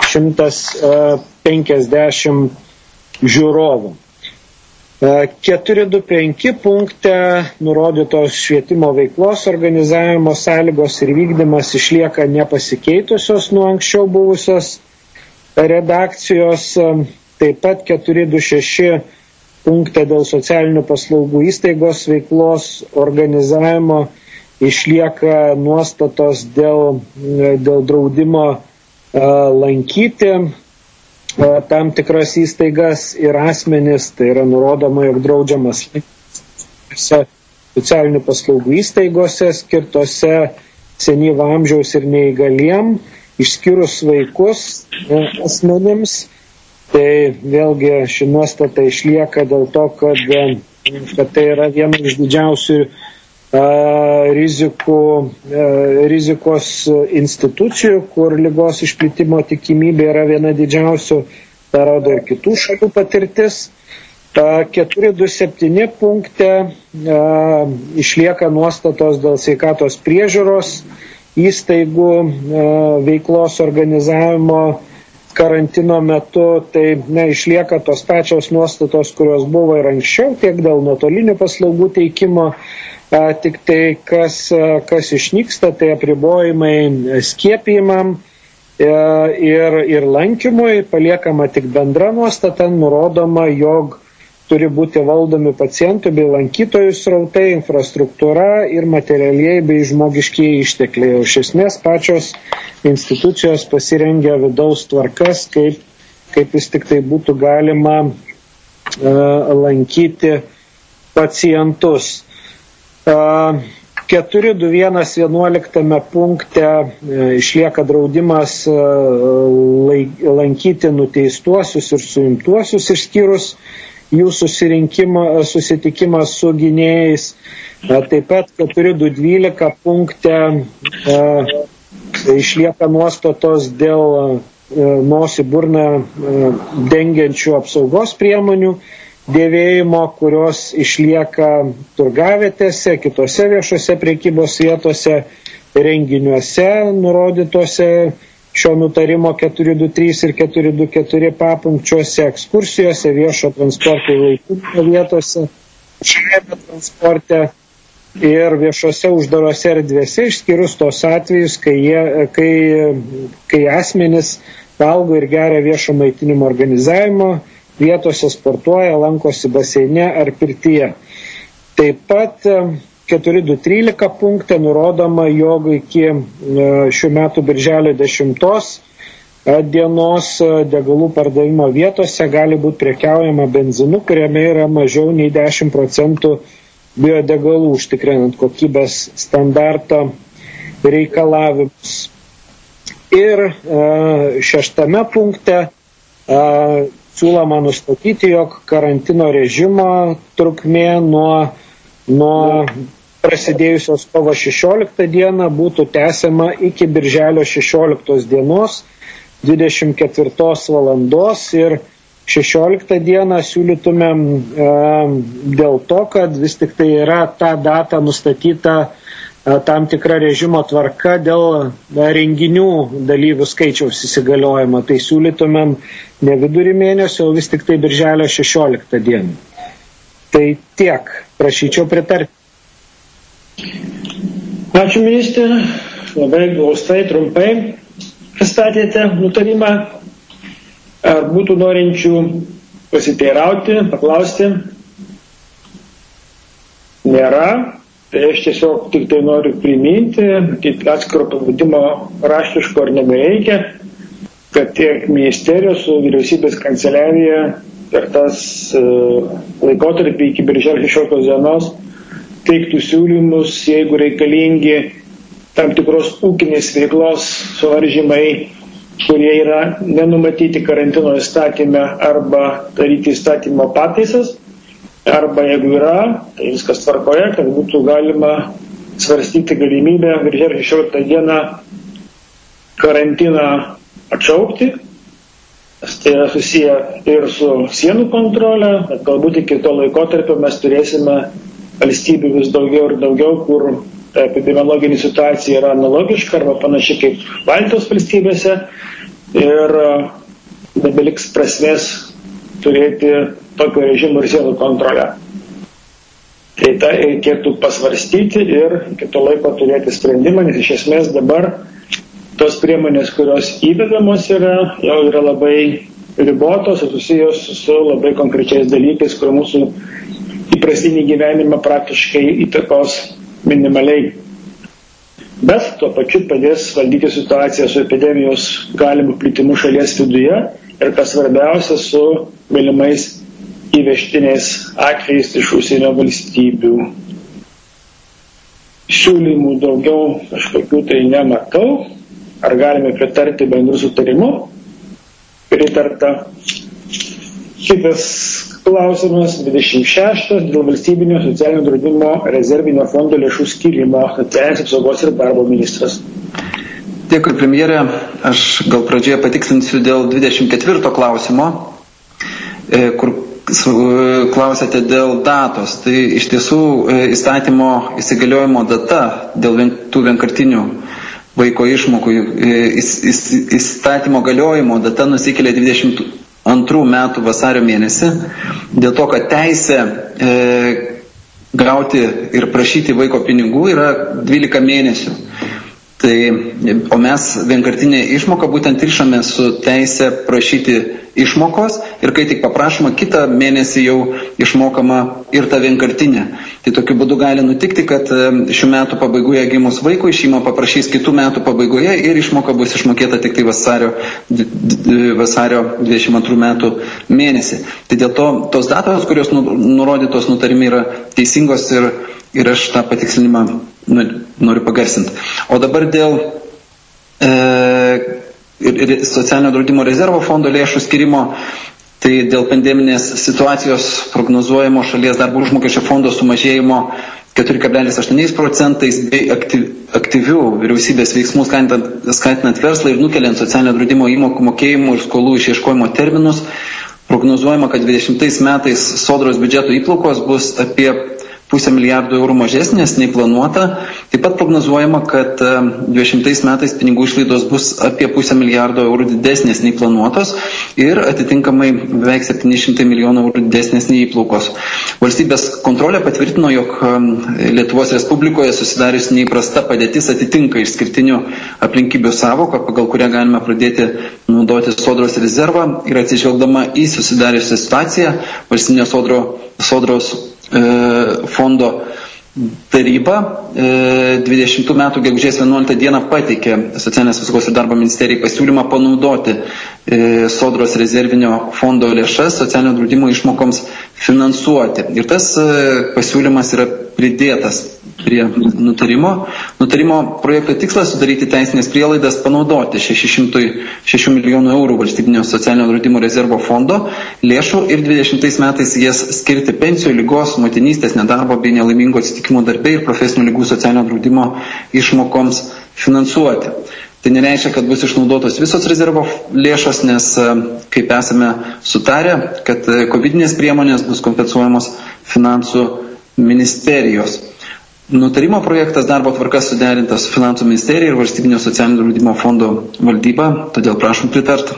150 žiūrovų. 4.2.5 punkte nurodytos švietimo veiklos organizavimo sąlygos ir vykdymas išlieka nepasikeitusios nuo anksčiau buvusios redakcijos. Taip pat 4.2.6 punkte dėl socialinių paslaugų įstaigos veiklos organizavimo išlieka nuostatos dėl draudimo lankyti tam tikras įstaigas ir asmenis, tai yra nurodoma, jog draudžiamas socialinių paslaugų įstaigose skirtose senyvo amžiaus ir neįgaliem, išskyrus vaikus asmenims. Tai vėlgi ši nuostata išlieka dėl to, kad tai yra viena iš didžiausių rizikos institucijų, kur ligos išplitimo tikimybė yra viena didžiausių, tai rodo ir kitų šalių patirtis. 4.2.7 punkte išlieka nuostatos dėl sveikatos priežiūros įstaigų veiklos organizavimo karantino metu, tai išlieka tos pačios nuostatos, kurios buvo ir anksčiau, tiek dėl nuotolinių paslaugų teikimo, tik tai kas išnyksta, tai apribojimai skiepijimam ir lankymui, paliekama tik bendra nuostata, nurodoma, jog turi būti valdomi pacientų bei lankytojų srautai, infrastruktūra ir materialiai bei žmogiškieji ištekliai. Iš esmės pačios institucijos pasirengia vidaus tvarkas, kaip vis tik tai būtų galima lankyti pacientus. 4.2.1.11 punkte išlieka draudimas lankyti nuteistuosius ir suimtuosius išskyrus jų susitikimą su gynėjais. Taip pat 4.2.12 punkte išlieka nuostatos dėl nosį burną dengiančių apsaugos priemonių dėvėjimo, kurios išlieka turgavietėse, kitose viešose prekybos vietose, renginiuose nurodytose šio nutarimo 423 ir 424 papunkčiuose, ekskursijose, viešo transporto laikymo vietose, šiame transporte ir viešose uždarose erdvėse, išskyrus tos atvejus, kai asmenys valgo ir geria viešo maitinimo organizavimo vietose, sportuoja, lankosi baseine ar pirtyje. Taip pat 4.2.13 punkte nurodoma, jog iki šių metų birželio 10 dienos degalų pardavimo vietose gali būti prekiaujama benzinu, kuriame yra mažiau nei 10% biodegalų, užtikrinant kokybės standarto reikalavimus. Ir 6 punkte siūloma nustatyti, jog karantino režimo trukmė nuo prasidėjusios kovo 16 dieną būtų tęsiama iki birželio 16 dienos 24 valandos ir 16 dieną siūlytumėm dėl to, kad vis tik tai yra ta data nustatyta tam tikra režimo tvarka dėl renginių dalyvių skaičiaus įsigaliojimo. Tai siūlytumėm ne vidurį mėnesio, o vis tik tai birželio 16 dieną. Tai tiek. Prašyčiau pritarti. Ačiū, ministrė. Labai glaustai, trumpai pristatėte nutarimą. Ar būtų norinčių pasiteirauti, paklausti? Nėra. Tai aš tiesiog tik tai noriu priminti, atskiro pavadimo raštiško ar nebereikia, kad tiek ministerijos su vyriausybės kanceliarija per tas laikotarpį iki birželio 16 dienos teiktų siūlymus, jeigu reikalingi tam tikros ūkinės veiklos suvaržymai, kurie yra nenumatyti karantino įstatyme arba daryti įstatymo pataisas. Arba jeigu yra, tai viskas tvarkoje, kad būtų galima svarstyti galimybę birželio 16 dieną karantiną atšaukti. Tai yra susiję ir su sienų kontrolė, bet galbūt iki to laikotarpio mes turėsime valstybių vis daugiau ir daugiau, kur epidemiologinė situacija yra analogiška arba panaši kaip Baltijos valstybėse ir nebeliks prasmės turėti tokio režimo ir sienų kontrolę. Tai tą reikėtų pasvarstyti ir iki to laiko turėti sprendimą, nes iš esmės dabar tos priemonės, kurios įvedamos yra, jau yra labai ribotos ir susijos su labai konkrečiais dalykais, kur mūsų įprastinį gyvenimą praktiškai įtakos minimaliai. Bet tuo pačiu padės valdyti situaciją su epidemijos galimų plitimų šalies viduje ir kas svarbiausia su galimais įvežtiniais atvejais iš užsienio valstybių. Siūlymų daugiau kažkokių tai nematau. Ar galime pritarti bendrų sutarimų? Pritarta. Kitas klausimas, 26, dėl valstybinio socialinio draudimo rezervinio fondo lėšų skyrimo, socialinės apsaugos ir darbo ministras. Dėkui, premjerė. Aš gal pradžioje patikslinsiu dėl 24 klausimo, kur klausėte dėl datos. Tai iš tiesų įstatymo įsigaliojimo data dėl tų vienkartinių vaiko išmokų įstatymo galiojimo data nusikelia 22 metų vasario mėnesį, dėl to, kad teisė gauti ir prašyti vaiko pinigų yra 12 mėnesių. Tai, o mes vienkartinę išmoką būtent rišame su teisė prašyti išmokos ir kai tik paprašoma, kitą mėnesį jau išmokama ir ta vienkartinė. Tai tokiu būdu gali nutikti, kad šių metų pabaigoje gimus vaikui šeima paprašys kitų metų pabaigoje ir išmoka bus išmokėta tik tai vasario 22 metų mėnesį. Tai dėl to tos datos, kurios nurodytos nutarime, yra teisingos ir aš tą patikslinimą noriu pagarsinti. O dabar dėl socialinio draudimo rezervo fondo lėšų skirimo, tai dėl pandeminės situacijos prognozuojamo šalies darbo užmokesčio fondo sumažėjimo 4,8% bei aktyvių vyriausybės veiksmų skatinant verslą ir nukeliant socialinio draudimo įmokų mokėjimų ir skolų išieškojimo terminus, prognozuojama, kad 20 metais sodros biudžeto įplaukos bus apie 0,5 milijardo eurų mažesnės nei planuota. Taip pat prognozuojama, kad 20 metais pinigų išlaidos bus apie 0,5 milijardo eurų didesnės nei planuotos ir atitinkamai beveik 700 milijonų eurų didesnės nei įplaukos. Valstybės kontrolė patvirtino, jog Lietuvos Respublikoje susidarius neįprasta padėtis atitinka išskirtinių aplinkybių savoką, pagal kurią galime pradėti naudoti sodros rezervą ir atsižvelgdama į susidariusią situaciją, valstybinio sodros fondo taryba 20 metų gegužės 11 dieną pateikė Socialinės apsaugos ir darbo ministerijai pasiūlymą panaudoti sodros rezervinio fondo lėšas socialinio draudimo išmokoms finansuoti. Ir tas pasiūlymas yra pridėtas prie nutarimo. Nutarimo projekto tikslas sudaryti teisinės prielaidas panaudoti 606 milijonų eurų valstybinio socialinio draudimo rezervo fondo lėšų ir 20 metais jas skirti pensijų, ligos, motinystės, nedarbo bei nelaimingų atsitikimų darbe ir profesinių ligų socialinio draudimo išmokoms finansuoti. Tai nereiškia, kad bus išnaudotos visos rezervo lėšos, nes kaip esame sutarę, kad covidinės priemonės bus kompensuojamos finansų ministerijos. Nutarimo projektas darbo tvarka suderintas su finansų ministerija ir valstybinio socialinio draudimo fondo valdyba, todėl prašom pritarti.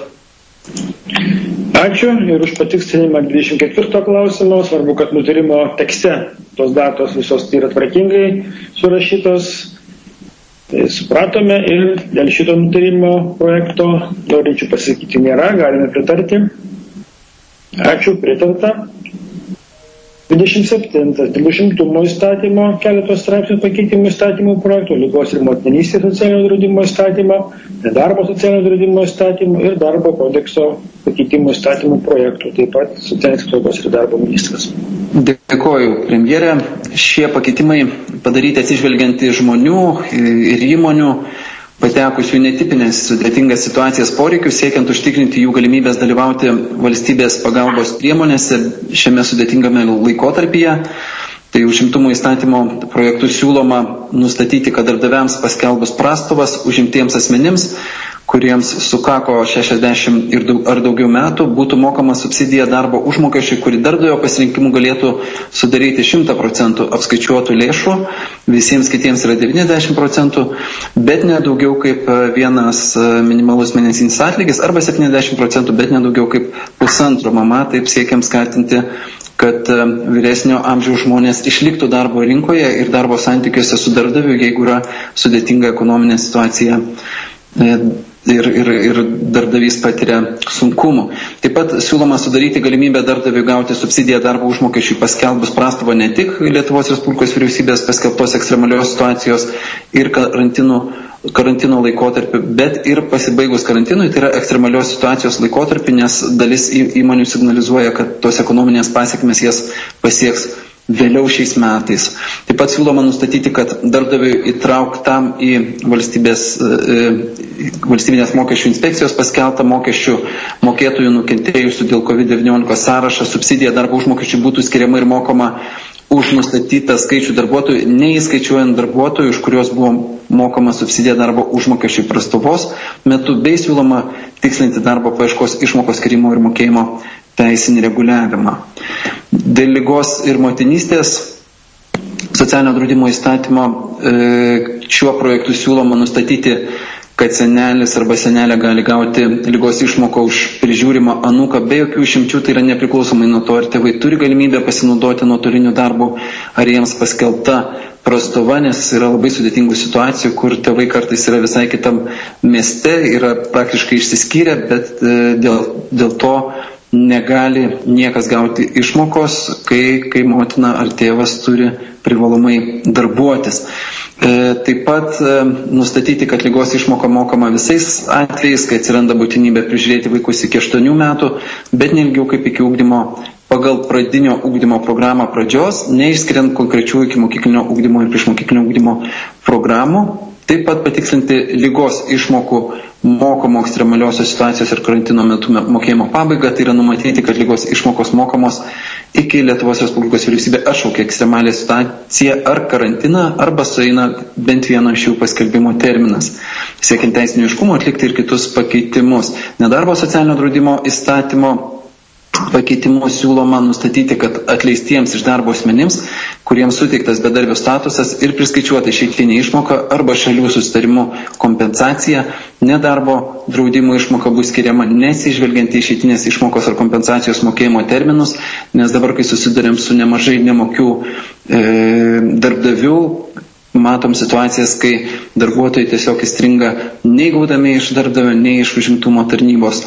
Ačiū ir už patikslinimą 24 klausimo. Svarbu, kad nutarimo tekste tos datos visos yra tvarkingai surašytos. Tai supratome ir dėl šito nutarimo projekto norinčių pasakyti nėra, galime pritarti. Ačiū, pritarta. 27. Užimtumo įstatymo keletos straipsnių pakeitimų įstatymų projektų, ligos ir motinystės socialinio draudimo įstatymo, nedarbo socialinio draudimo įstatymų ir darbo kodekso pakeitimų įstatymų projektų, taip pat socialinės apsaugos ir darbo ministras. Dėkoju, premjerė. Šie pakeitimai padaryti atsižvelgiant į žmonių ir įmonių patekusių netipinės sudėtingas situacijas poreikius, siekiant užtikrinti jų galimybės dalyvauti valstybės pagalbos priemonėse šiame sudėtingame laikotarpyje. Tai užimtumo įstatymo projektų siūloma nustatyti, kad darbdaviams paskelbus prastovas užimtiems asmenims, kuriems sukako 60 ar daugiau metų, būtų mokama subsidija darbo užmokesčiui, kuri darbdavio pasirinkimu galėtų sudaryti 100% apskaičiuotų lėšų, visiems kitiems yra 90%, bet ne daugiau kaip vienas minimalus mėnesinis atlygis, arba 70%, bet ne daugiau kaip pusantro mama, taip siekiam skatinti, kad vyresnio amžiaus žmonės išliktų darbo rinkoje ir darbo santykiuose su darbdaviu, jeigu yra sudėtinga ekonominė situacija ir darbdavys patiria sunkumų. Taip pat siūloma sudaryti galimybę darbdaviui gauti subsidiją darbo užmokesčiui paskelbus prastovą ne tik Lietuvos Respublikos vyriausybės paskelbtos ekstremalios situacijos ir karantino laikotarpiu, bet ir pasibaigus karantinui, tai yra ekstremalios situacijos laikotarpiu, nes dalis įmonių signalizuoja, kad tos ekonominės pasiekmes jas pasieks vėliau šiais metais. Taip pat siūloma nustatyti, kad darbdaviui įtrauktam į valstybinės mokesčių inspekcijos paskelbtą mokesčių mokėtojų nukentėjusių dėl COVID-19 sąrašą subsidija darbo užmokesčių būtų skiriama ir mokoma už nustatytą skaičių darbuotojų, neįskaičiuojant darbuotojų, už kurios buvo mokama subsidija darbo užmokesčių prastovos metu, bei siūloma tikslinti darbo paieškos išmokos skirimo ir mokėjimo teisinį reguliavimą. Dėl ligos ir motinystės socialinio draudimo įstatymo šiuo projektu siūloma nustatyti kad senelis arba senelė gali gauti ligos išmoką už prižiūrimą anūką be jokių išimčių, tai yra nepriklausomai nuo to, ar tėvai turi galimybę pasinaudoti nuotoliniu darbu, ar jiems paskelbta prastova, nes yra labai sudėtingų situacijų, kur tėvai kartais yra visai kitam mieste, yra praktiškai išsiskyrę, bet dėl to negali niekas gauti išmokos, kai motina ar tėvas turi privalomai darbuotis. Taip pat nustatyti, kad ligos išmoka mokama visais atvejais, kai atsiranda būtinybė prižiūrėti vaikus iki 8 metų, bet neilgiau kaip iki ugdymo pagal pradinio ugdymo programą pradžios, neišskiriant konkrečių iki mokyklinio ugdymo ir priešmokyklinio ugdymo programų. Taip pat patikslinti ligos išmokų mokamų ekstremaliosios situacijos ir karantino metu mokėjimo pabaigą, tai yra numatyti, kad ligos išmokos mokamos iki Lietuvos Respublikos vyriausybė atšaukia ekstremalią situaciją ar karantiną, arba sueina bent vieno iš jų paskelbimo terminas. Siekiant teisinio aiškumo atlikti ir kitus pakeitimus. Nedarbo socialinio draudimo įstatymo pakeitimu siūloma nustatyti, kad atleistiems iš darbo asmenims, kuriems suteiktas bedarbio statusas ir priskaičiuota išeitinė išmoka arba šalių susitarimų kompensacija, nedarbo draudimo išmoka bus skiriama nesižvelgiant į išeitinės išmokos ar kompensacijos mokėjimo terminus, nes dabar, kai susidurėm su nemažai nemokių darbdavių, matom situacijas, kai darbuotojai tiesiog įstringa nei gaudami iš darbdavio, nei iš užimtumo tarnybos.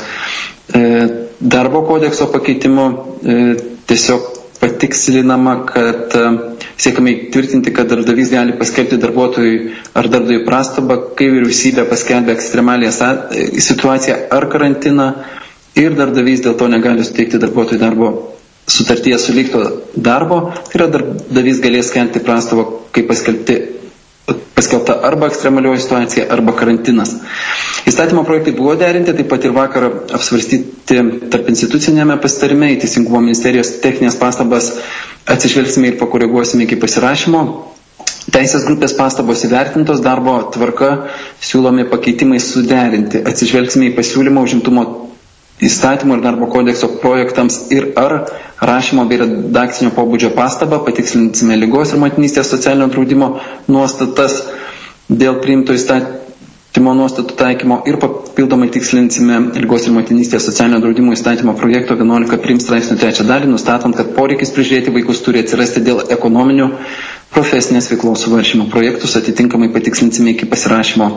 Darbo kodekso pakeitimu tiesiog patikslinama, kad siekame įtvirtinti, kad darbdavys gali paskelbti darbuotojui ar darbdaviui prastabą, kai vyriausybė paskelbė ekstremalią situaciją ar karantiną ir darbdavys dėl to negali suteikti darbuotojui darbo sutartyje sulikto darbo, tai yra darbdavys galės skelbti prastabą, kai paskelbta arba ekstremalioji situacija, arba karantinas. Įstatymo projektai buvo derinti, taip pat ir vakar apsvarstyti tarp institucinėme pasitarime, į Teisingumo ministerijos techninės pastabas atsižvelgsime ir pakoreguosime iki pasirašymo. Teisės grupės pastabos įvertintos, darbo tvarka siūlomi pakeitimai suderinti. Atsižvelgsime į pasiūlymą užimtumo įstatymų ir darbo kodekso projektams ir ar rašymo bei redakcinio pobūdžio pastabą, patikslinsime ligos ir motinystės socialinio draudimo nuostatas dėl priimto įstatymo nuostatų taikymo ir papildomai tikslinsime ligos ir motinystės socialinio draudimo įstatymo projekto 11 prim straipsnių 3 dalį, nustatant, kad poreikis prižiūrėti vaikus turi atsirasti dėl ekonominių profesinės veiklos suvaržymo. Projektus atitinkamai patikslinsime iki pasirašymo.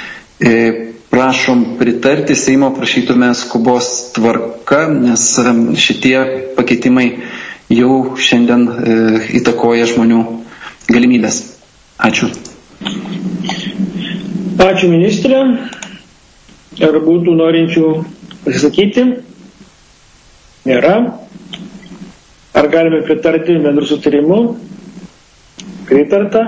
Prašom pritarti, Seimo prašytume skubos tvarka, nes šitie pakeitimai jau šiandien įtakoja žmonių galimybės. Ačiū. Ačiū ministrė. Ar būtų norinčių pasisakyti? Nėra. Ar galime pritarti bendrų sutarimų? Pritarta.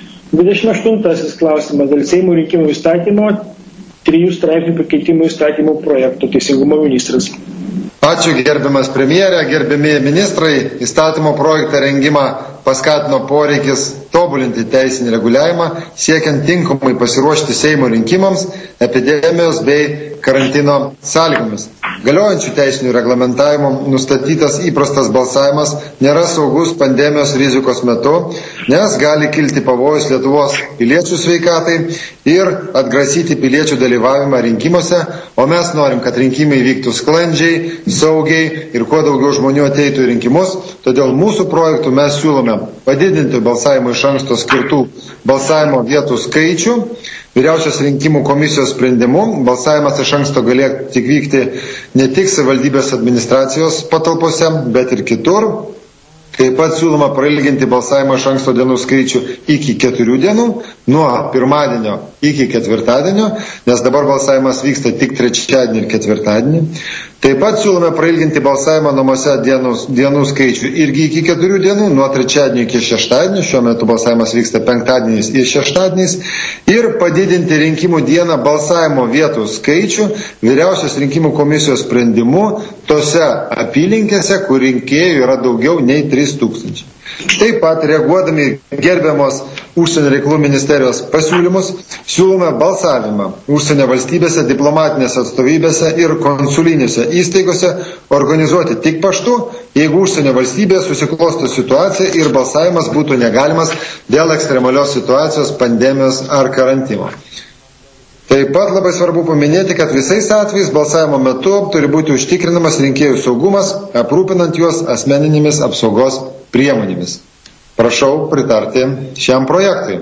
28 klausimas dėl Seimo rinkimų įstatymo 3 straipsnių pakeitimų įstatymų projektų. Teisingumo ministras. Ačiū gerbiamas premjerė, gerbiami ministrai. Įstatymo projektą rengimą paskatino poreikis tobulinti teisinį reguliavimą, siekiant tinkamai pasiruošti Seimo rinkimams, epidemijos bei karantino sąlygomis. Galiojančių teisinių reglamentavimų nustatytas įprastas balsavimas nėra saugus pandemijos rizikos metu, nes gali kilti pavojus Lietuvos piliečių sveikatai ir atgrasyti piliečių dalyvavimą rinkimuose, o mes norim, kad rinkimai vyktų sklandžiai, saugiai ir kuo daugiau žmonių ateitų į rinkimus. Todėl mūsų projektų mes siūlome padidinti balsavimo iš anksto skirtų balsavimo vietų skaičių. Vyriausios rinkimų komisijos sprendimu balsavimas iš anksto galėtų tik vykti ne tik savivaldybės administracijos patalpose, bet ir kitur. Taip pat siūloma prailginti balsavimo iš anksto dienų skaičių iki 4 dienų, nuo pirmadienio iki ketvirtadienio, nes dabar balsavimas vyksta tik trečiadienį ir ketvirtadienį. Taip pat siūlome prailginti balsavimo namuose dienų skaičių irgi iki 4 dienų, nuo trečiadienio iki šeštadienio, šiuo metu balsavimas vyksta penktadieniais ir šeštadieniais, ir padidinti rinkimų dieną balsavimo vietų skaičių vyriausios rinkimų komisijos sprendimu tose apylinkėse, kur rinkėjų yra daugiau nei 3000. Taip pat, reaguodami gerbiamos užsienio reikalų ministerijos pasiūlymus, siūlome balsavimą užsienio valstybėse, diplomatinėse atstovybėse ir konsulinėse įstaigose organizuoti tik paštu, jeigu užsienio valstybėje susiklosto situacija ir balsavimas būtų negalimas dėl ekstremalios situacijos, pandemijos ar karantino. Taip pat labai svarbu paminėti, kad visais atvejais balsavimo metu turi būti užtikrinamas rinkėjų saugumas, aprūpinant juos asmeninėmis apsaugos priemonėmis. Prašau pritarti šiam projektui.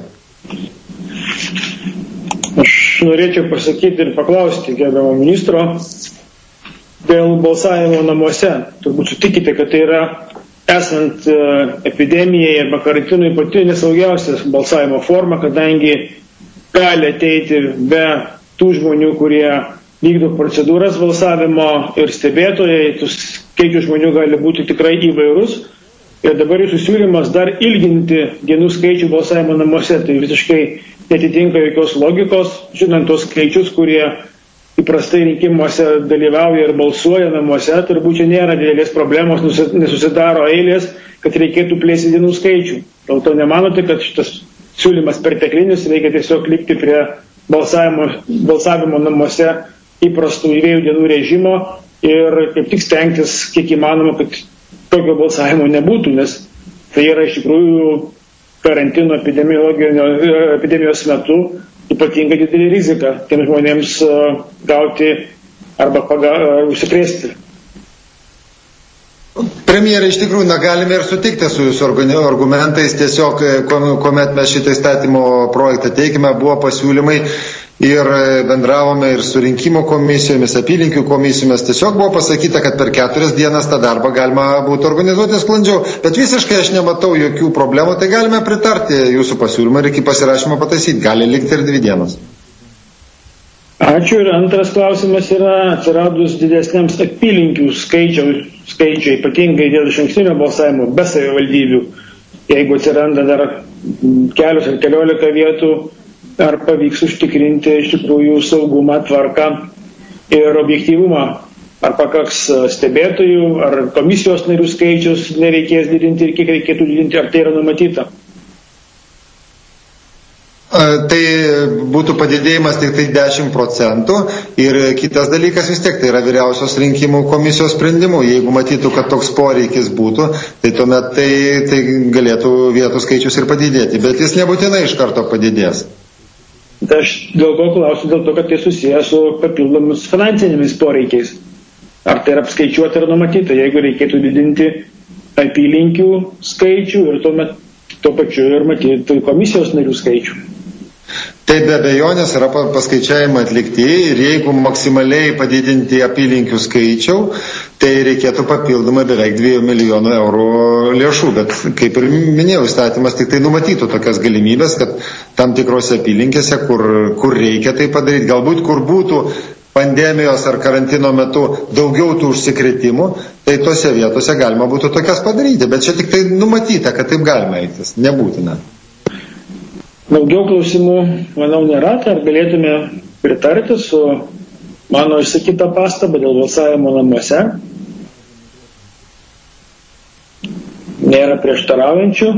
Aš norėčiau pasakyti ir paklausti gerbiamo ministro dėl balsavimo namuose. Turbūt sutikite, kad tai yra esant epidemijai arba karantinui pati nesaugiausia balsavimo forma, kadangi gali ateiti be tų žmonių, kurie vykdo procedūras balsavimo ir stebėtojai, tų skaičių žmonių gali būti tikrai įvairus. Ir dabar jūsų siūlymas dar ilginti dienų skaičių balsavimo namuose, tai visiškai netitinka jokios logikos, žinant tos skaičius, kurie įprastai rinkimuose dalyvauja ir balsuoja namuose, turbūt čia nėra didelės problemos, nesusidaro eilės, kad reikėtų plėsti dienų skaičių. Dėl to nemanote, kad šitas siūlymas perteklinis, reikia tiesiog likti prie balsavimo namuose įprastų 2 dienų režimo ir kaip tik stengtis, kiek įmanoma, kad tokio balsavimo nebūtų, nes tai yra iš tikrųjų karantino epidemijos metu ypatingai didelė rizika tiem žmonėms gauti arba užsikrėsti. Premjerė, iš tikrųjų, galime ir sutikti su jūsų argumentais, tiesiog, kuomet mes šitą įstatymo projektą teikime, buvo pasiūlymai ir bendravome ir su rinkimų komisijomis, apylinkių komisijomis, tiesiog buvo pasakyta, kad per 4 dienas tą darbą galima būtų organizuoti sklandžiau, bet visiškai aš nematau jokių problemų, tai galime pritarti jūsų pasiūlymą ir iki pasirašymo pataisyti, gali likti ir 2 dienos. Ačiū. Ir antras klausimas yra atsiradus didesniams apylinkių skaičiai, ypatingai dėl išankstinio balsavimo be savivaldybių. Jeigu atsiranda dar kelios ar 14 vietų, ar pavyks užtikrinti iš tikrųjų saugumą, tvarką ir objektyvumą. Ar pakaks stebėtojų, ar komisijos narių skaičius nereikės didinti ir kiek reikėtų didinti, ar tai yra numatyta? Tai būtų padidėjimas tik tai 10% ir kitas dalykas vis tiek tai yra vyriausios rinkimų komisijos sprendimų. Jeigu matytų, kad toks poreikis būtų, tai tuomet tai galėtų vietų skaičius ir padidėti, bet jis nebūtinai iš karto padidės. Aš dėl ko klausiu, dėl to, kad tai susijęs su papildomis finansinėmis poreikiais. Ar tai yra apskaičiuota ir numatyta, jeigu reikėtų didinti apylinkių skaičių ir tuomet tuo pačiu ir matyti komisijos narių skaičių. Tai be abejonės yra paskaičiavimai atlikti ir jeigu maksimaliai padidinti apylinkių skaičių, tai reikėtų papildomai beveik 2 milijonų eurų lėšų, bet kaip ir minėjau, įstatymas tik tai numatytų tokias galimybės, kad tam tikrose apylinkėse, kur reikia tai padaryti, galbūt kur būtų pandemijos ar karantino metu daugiau tų užsikrėtimų, tai tose vietose galima būtų tokias padaryti, bet čia tik tai numatyta, kad taip galima elgtis, nebūtina. Daugiau klausimų, manau, nėra, tai ar galėtume pritarti su mano išsakyta pastaba dėl balsavimo namuose? Nėra prieštaraujančių.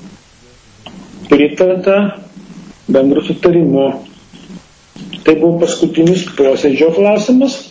Pritarta bendru sutarimu. Tai buvo paskutinis posėdžio klausimas.